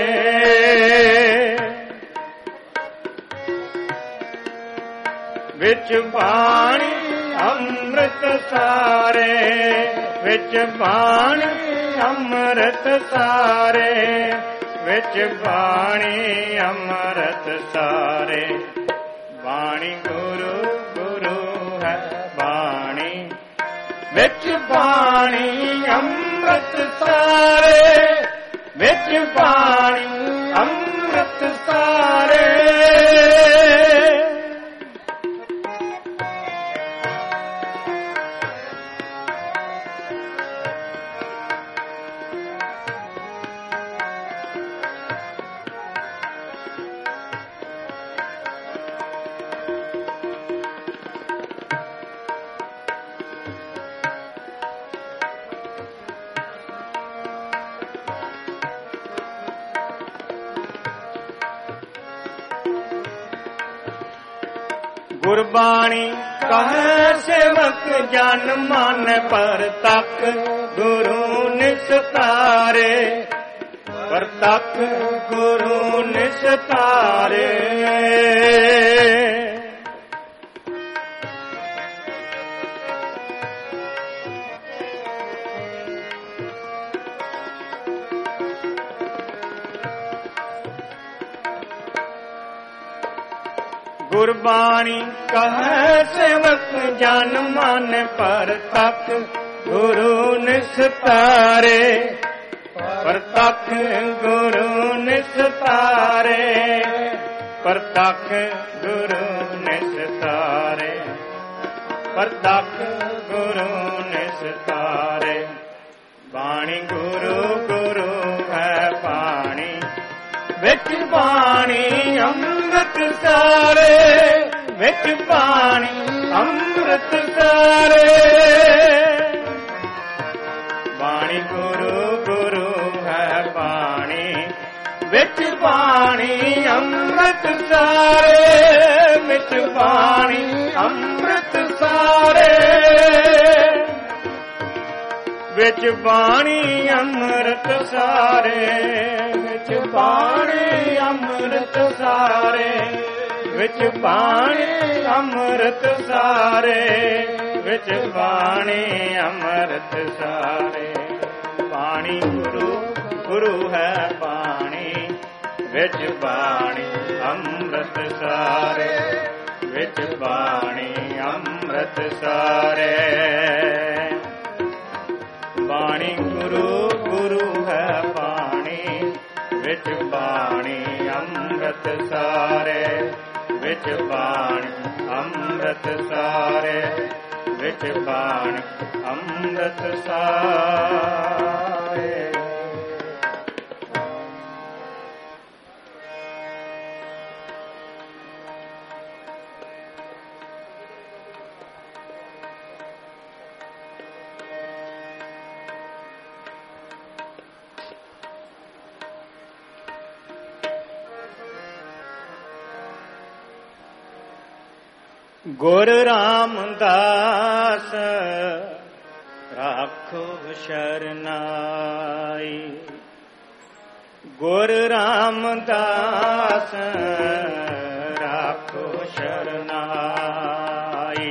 ਵਿੱਚ ਬਾਣੀ ਅੰਮ੍ਰਿਤ ਸਾਰੇ ਵਿੱਚ ਬਾਣੀ ਅੰਮ੍ਰਿਤ ਸਾਰੇ ਵਿੱਚ ਬਾਣੀ ਅੰਮ੍ਰਿਤ ਸਾਰੇ। ਬਾਣੀ ਗੁਰੂ ਗੁਰੂ ਹੈ ਬਾਣੀ ਵਿੱਚ ਬਾਣੀ ਅੰਮ੍ਰਿਤ ਸਾਰੇ ਵਿੱਚ ਬਾਣੀ ਅੰਮ੍ਰਿਤ ਸਾਰੇ। ਗੁਰਬਾਣੀ ਕਹੈ ਸੇਵਕ ਜਨ ਮਨ ਪਰਤਖ ਗੁਰੂ ਨਿਸਤਾਰੇ, ਪਰਤਖ ਗੁਰੂ ਨਿਸਤਾਰੇ। ਗੁਰਬਾਣੀ ਕਹੈ ਸੇਵਕ ਜਨ ਮਨ ਪਰਤਖ ਗੁਰੂ ਨਿਸਤਾਰੇ, ਪਰਤਖ ਗੁਰੂ ਨਿਸਤਾਰੇ, ਪਰਤਖ ਗੁਰੂ ਨਿਸਤਾਰੇ, ਪਰਤਖ ਗੁਰੂ ਨਿਸਤਾਰੇ। ਬਾਣੀ ਗੁਰੂ ਗੁਰੂ ਹੈ ਬਾਣੀ, ਵਿੱਚ ਬਾਣੀ ਅੰਮ੍ਰਿਤ ਸਾਰੇ, ਵਿੱਚ ਬਾਣੀ ਅੰਮ੍ਰਿਤ ਸਾਰੇ। ਬਾਣੀ ਗੁਰੂ ਗੁਰੂ ਹੈ ਬਾਣੀ, ਵਿੱਚ ਬਾਣੀ ਅੰਮ੍ਰਿਤ ਸਾਰੇ, ਵਿੱਚ ਬਾਣੀ ਅੰਮ੍ਰਿਤ ਸਾਰੇ। ਵਿੱਚ ਬਾਣੀ ਅੰਮ੍ਰਿਤ ਸਾਰੇ, ਵਿੱਚ ਬਾਣੀ ਅੰਮ੍ਰਿਤ ਸਾਰੇ, ਵਿੱਚ ਬਾਣੀ ਅੰਮ੍ਰਿਤ ਸਾਰੇ, ਵਿੱਚ ਬਾਣੀ ਅੰਮ੍ਰਿਤ ਸਾਰੇ। ਬਾਣੀ ਗੁਰੂ ਗੁਰੂ ਹੈ ਬਾਣੀ, ਵਿੱਚ ਬਾਣੀ ਅੰਮ੍ਰਿਤ ਸਾਰੇ, ਵਿੱਚ ਬਾਣੀ ਅੰਮ੍ਰਿਤ ਸਾਰੇ। ਬਾਣੀ ਗੁਰੂ ਗੁਰੂ ਹੈ ਬਾਣੀ, ਵਿੱਚ ਬਾਣੀ ਅੰਮ੍ਰਿਤ ਸਾਰੇ, ਵਿੱਚ ਬਾਣੀ ਅੰਮ੍ਰਿਤ ਸਾਰੇ, ਵਿੱਚ ਬਾਣੀ ਅੰਮ੍ਰਿਤ ਸਾਰੇ। ਗੁਰ ਰਾਮਦਾਸ ਰਾਖੋ ਸ਼ਰਨਾਈ, ਗੁਰ ਰਾਮਦਾਸ ਰਾਖੋ ਸ਼ਰਨਾਈ।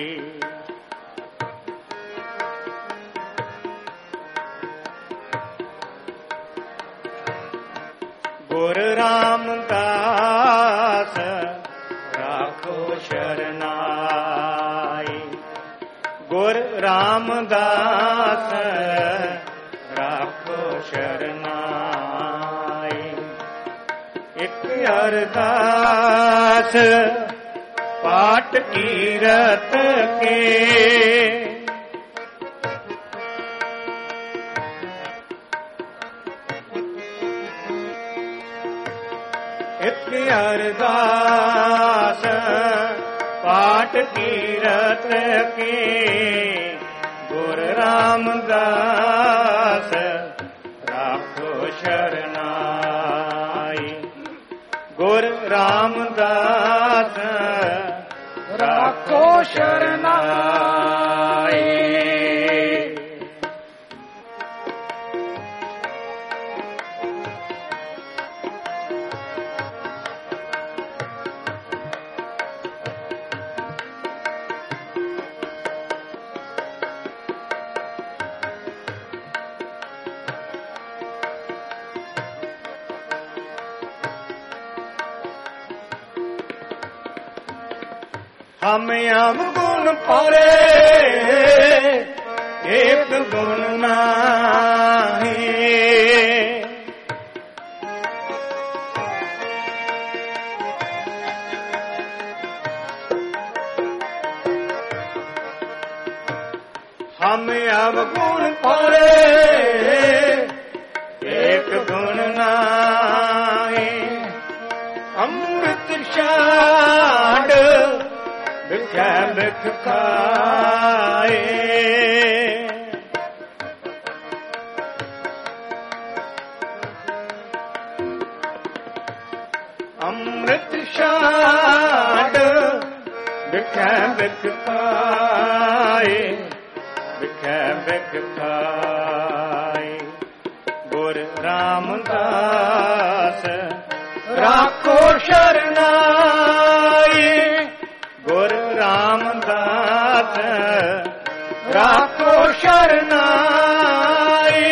ਗੁਰ ਰਾਮਦਾਸ ਰਾਖੋ ਸ਼ਰਨਾਈ, ਗੁਰ ਰਾਮਦਾਸ ਰਾਖੋ ਸ਼ਰਨਾਈ। ਇੱਕ ਅਰਦਾਸ ਪਾਠ ਕੀਰਤ ਕੇ, ਇੱਕ ਅਰਦਾਸ ਪਾਠ ਕੀਰਤ ਕੇ, ਗੁਰ ਰਾਮਦਾਸ ਰਾਖੋ ਸ਼ਰਨਾਈ, ਗੁਰ ਰਾਮਦਾਸ ਰਾਖੋ ਸ਼ਰਨਾਈ। हम अवगुण परे एक गुण नाही, हम अवगुण परे एक गुण नाही। अमृत छाड़ बिख्या बिख खाए, अमृत छाड़ बिखै बिख खाए, बिखै बिख खाए। गुर रामदास राखो शरनाई, गुर रामदास राखो शरनाई।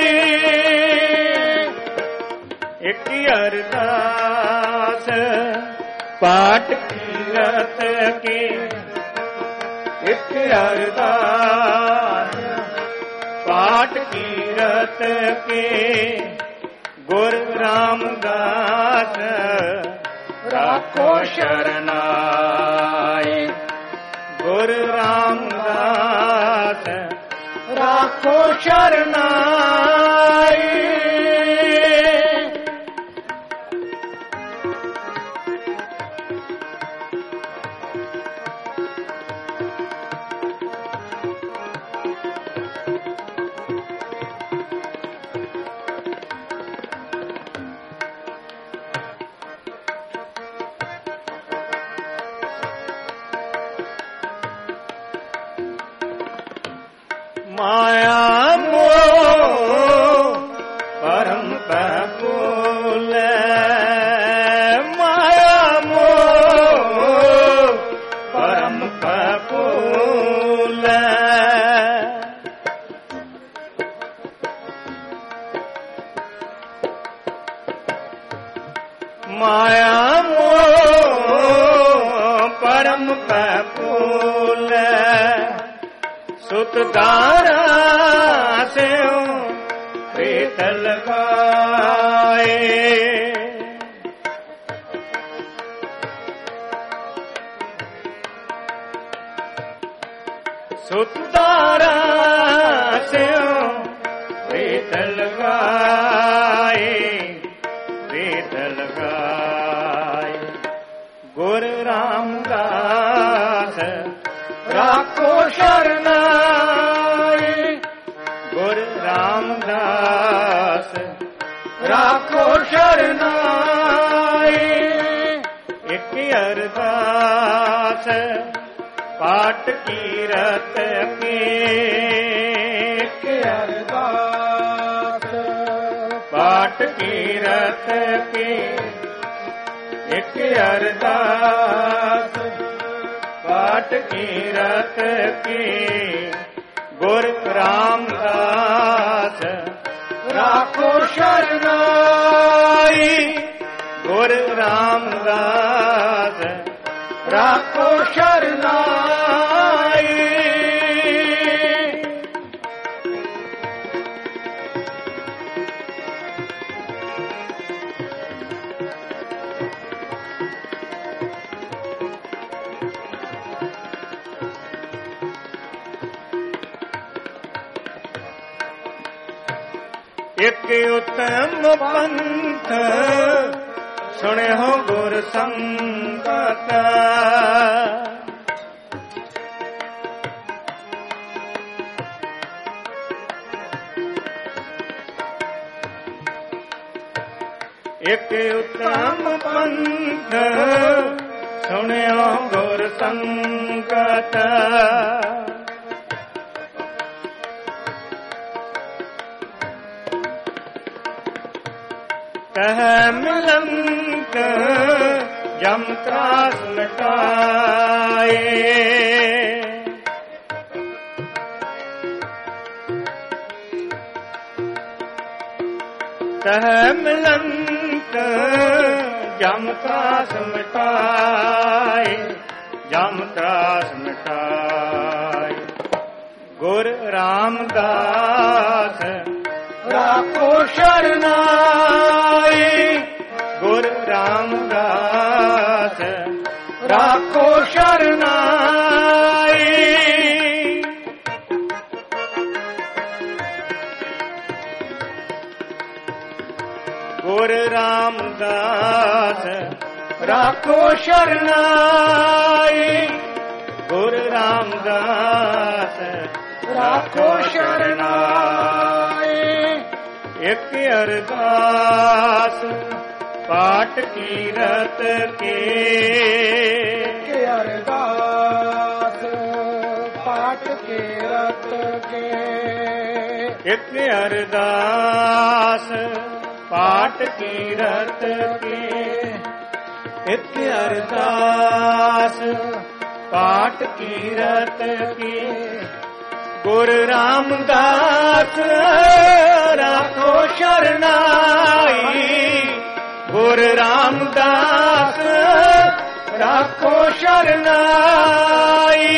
एक अरदास पाठ कीरत की, एक अरदास पाठ कीरत के। गुर रामदास राखो शरनाई, गुर रामदास राखो शरनाई। माया मोह परम प्रफुल्ल, माया मोह परम प्रफुल्ल। माया मोह परम प्रफुल्ल, सुत दारा से प्रीत लगाए। सुत दारा से प्रीत लगाए, प्रीत लगाए। गुर रामदास राखो शरनाई, गुर रामदास राखो शरनाई। एक अरदास पाठ कीरत के, एक अरदास पाठ कीरत के। एक अरदास पाठ कीरत की। गुर रामदास राखो शरनाई, गुर रामदास राखो शरनाई। एक उत्तम पंथ सुने हो गुर संगत, एक उत्तम पंथ सुने हो गुर संगत। कह मिलंक जम त्रास मिटाए, कह मिलंक जम त्रास मिटाए, जम त्रास मिटाए। गुर रामदास राखो शरनाई, गुर रामदास राखो शरनाई। गुर रामदास राखो शरनाई, गुर रामदास राखो शरनाई। एक अरदास ਪਾਠ ਕੀਰਤ ਕੇ ਅਰਦਾਸ ਪਾਠ ਕੀਰਤ ਕੇ ਇੱਕ ਅਰਦਾਸ ਪਾਠ ਕੀਰਤ ਕੇ ਇੱਕ ਅਰਦਾਸ ਪਾਠ ਕੀਰਤ ਕੇ ਗੁਰ ਰਾਮਦਾਸ ਰਾਖੋ ਸ਼ਰਨਾਈ ਗੁਰ ਰਾਮਦਾਸ ਰਾਖੋ ਸ਼ਰਨਾਈ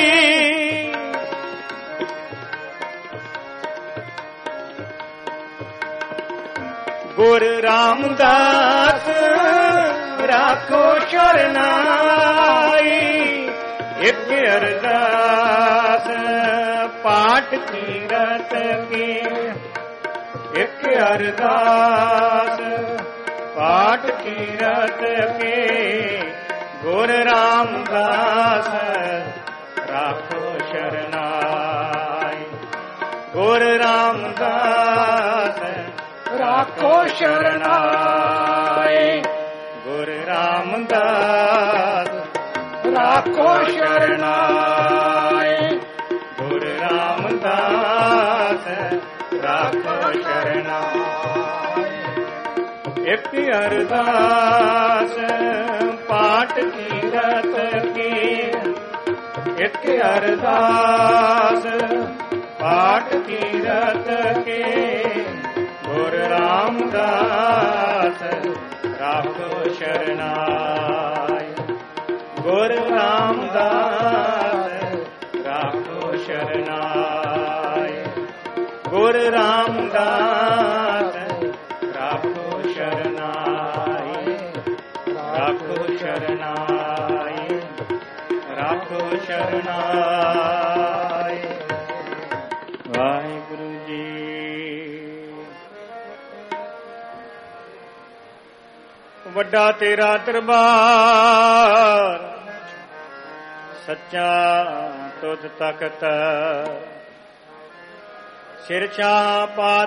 ਗੁਰ ਰਾਮਦਾਸ ਰਾਖੋ ਸ਼ਰਨਾਈ ਇੱਕ ਅਰਦਾਸ ਪਾਠ ਕੀਰਤ ਕੀ ਇੱਕ ਅਰਦਾਸ ਪਾਠ ਕੀਰਤ ਕੇ ਗੁਰ ਰਾਮਦਾਸ ਰਾਖੋ ਸ਼ਰਨਾਈ ਗੁਰ ਰਾਮਦਾਸ ਰਾਖੋ ਸ਼ਰਨਾਈ ਗੁਰ ਰਾਮਦਾਸ ਰਾਖੋ ਸ਼ਰਨਾਈ ਗੁਰ ਰਾਮਦਾਸ ਰਾਖੋ ਸ਼ਰਨਾਈ ਇੱਕ ਅਰਦਾਸ ਪਾਠ ਕੀਰਤ ਕੀ ਇੱਕ ਅਰਦਾਸ ਪਾਠ ਕੀਰਤ ਕੇ ਗੁਰ ਰਾਮਦਾਸ ਰਾਖੋ ਸ਼ਰਨਾਈ ਗੁਰ ਰਾਮਦਾਸ ਰਾਖੋ ਸ਼ਰਨਾਈ ਗੁਰ ਰਾਮਦਾਸ ਰਾਖੋ ਸ਼ਰਨਾਈ ਰਾਖੋ ਸ਼ਰਨਾਈ ਰਾਖੋ ਸ਼ਰਨਾਈ ਵਾਹਿਗੁਰੂ ਜੀ। ਵੱਡਾ ਤੇਰਾ ਦਰਬਾਰ ਸੱਚਾ ਤੁਧ ਤਖਤ ਸਿਰਛਾ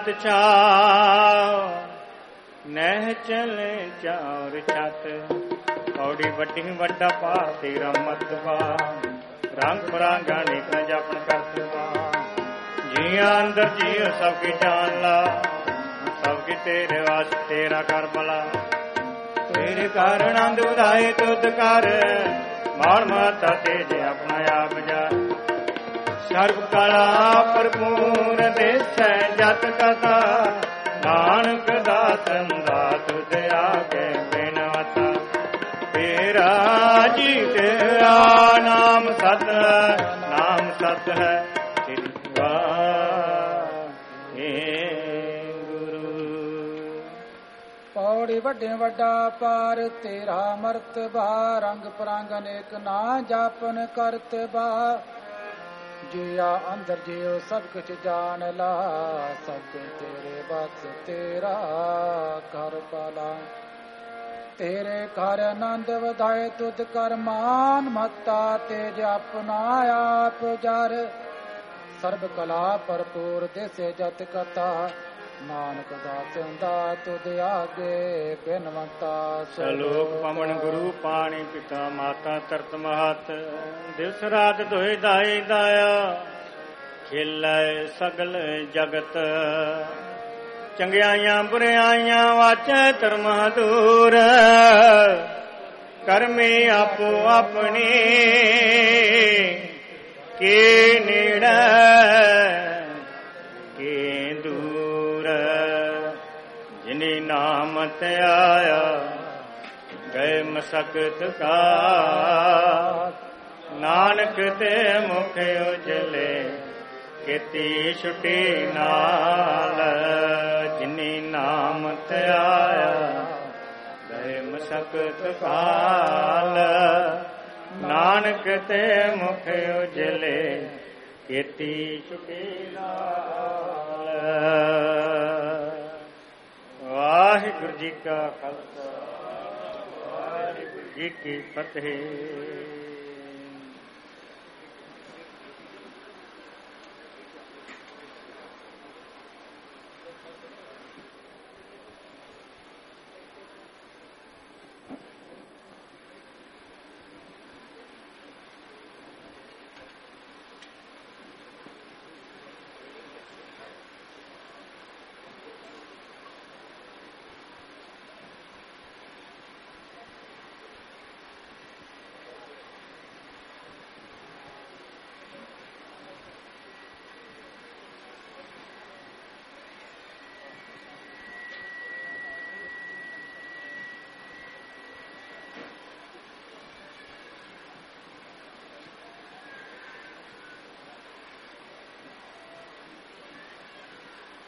ਪਾਤਸ਼ਾਹ ਨਹਿ ਚਲੇ ਚਾਰ ਛੱਤ ਔੜੀ ਵੱਡੀ ਵੱਡਾ ਪਾ ਤੇਰਾ ਮਤਬਾ ਰੰਗ ਬਰਾਂਗਾ ਨੇਕ ਨ ਜਾਪਨ ਕਰਤਵਾ ਜੀਆਂ ਅੰਦਰ ਜੀਉ ਸਭ ਕੀ ਜਾਣ ਲਾ ਸਭ ਕੀ ਤੇਰੇ ਵਾਸ ਤੇਰਾ ਕਰ ਭਲਾ ਤੇਰੇ ਘਰ ਆਨੰਦ ਵਧਾਏ ਤੁਧ ਕਰ ਮਾਨ ਮਾਤਾ ਤੇਜ ਆਪਣਾ ਆਪ ਜਾ ਸਰਬ ਕਲਾ ਭਰਪੂਰ ਦੇਸੈ ਜਤ ਕਥਾ ਨਾਨਕ ਦਾਤਨ ਦਾਤ ਤੁਧ ਆਗੇ ਬਿਨਵਤਾ ਤੇਰਾ ਜੀ ਤੇਰਾ ਨਾਮ ਸਤ ਹੈ ਕਿਰਪਾ ਪੌੜੀ ਵੱਡੇ ਵੱਡਾ ਪਾਰ ਤੇਰਾ ਮਰਤਬਾ ਰੰਗ ਪਰੰਗ ਅਨੇਕ ਨਾ ਜਾਪਨ ਕਰਤਬਾ ਜੀਆ ਅੰਦਰ ਜਿਉ ਸਭ ਕੁਛ ਜਾਣ ਲਾ ਸਭ ਤੇਰੇ ਬਸ ਤੇਰਾ ਘਰ ਪਾਲਾ ਤੇਰੇ ਘਰ ਆਨੰਦ ਵਧਾਏ ਤੁਧ ਕਰ ਮਾਨ ਮਤਾ ਤੇਜ ਆਪਣਾ ਆਪ ਜਰ ਸਰਬ ਕਲਾ ਭਰਪੂਰ ਦੇਸੇ ਜਤ ਕਥਾ ਨਾਨਕ ਦਾਤਿੰਦਾ ਤੁਧ ਆਗੇ ਬਿਨਵੰਤਾ ਸਲੋਕ ਪਵਨ ਗੁਰੂ ਪਾਣੀ ਪਿਤਾ ਮਾਤਾ ਤਰਤ ਮਹਤ ਦਿਵਸ ਰਾਤ ਦੋਇ ਦਾਈ ਦਾਇਆ ਖੇਲੇ ਸਗਲ ਜਗਤ ਚੰਗਿਆਈਆਂ ਬੁਰਿਆਈਆਂ ਵਾਚੈ ਧਰਮਾ ਦੂਰ ਕਰਮੀ ਆਪੋ ਆਪਣੀ ਕੀ ਨੇੜੇ ਕੀ ਦੂਰ ਜਿਨੀ ਨਾਮ ਤੇ ਆਇਆ ਗਏ ਮਸਕਤ ਕਾ ਨਾਨਕ ਤੇ ਮੁਖ ਉਜਲੇ ਕੀਤੀ ਛੁਟੀ ਨਾਲ ਜਿਨੀ ਨਾਮ ਤੇ ਆਇਆ ਗਏ ਮਸਕਤ ਕਾਲ ਨਾਨਕ ਤੇ ਮੁਖ ਉਜਲੇ ਕੀਤੀ ਛੁਟੀ ਨਾਲ। ਵਾਹਿਗੁਰੂ ਜੀ ਕਾ ਖਾਲਸਾ ਵਾਹਿਗੁਰੂ ਜੀ ਕੀ ਫਤਿਹ।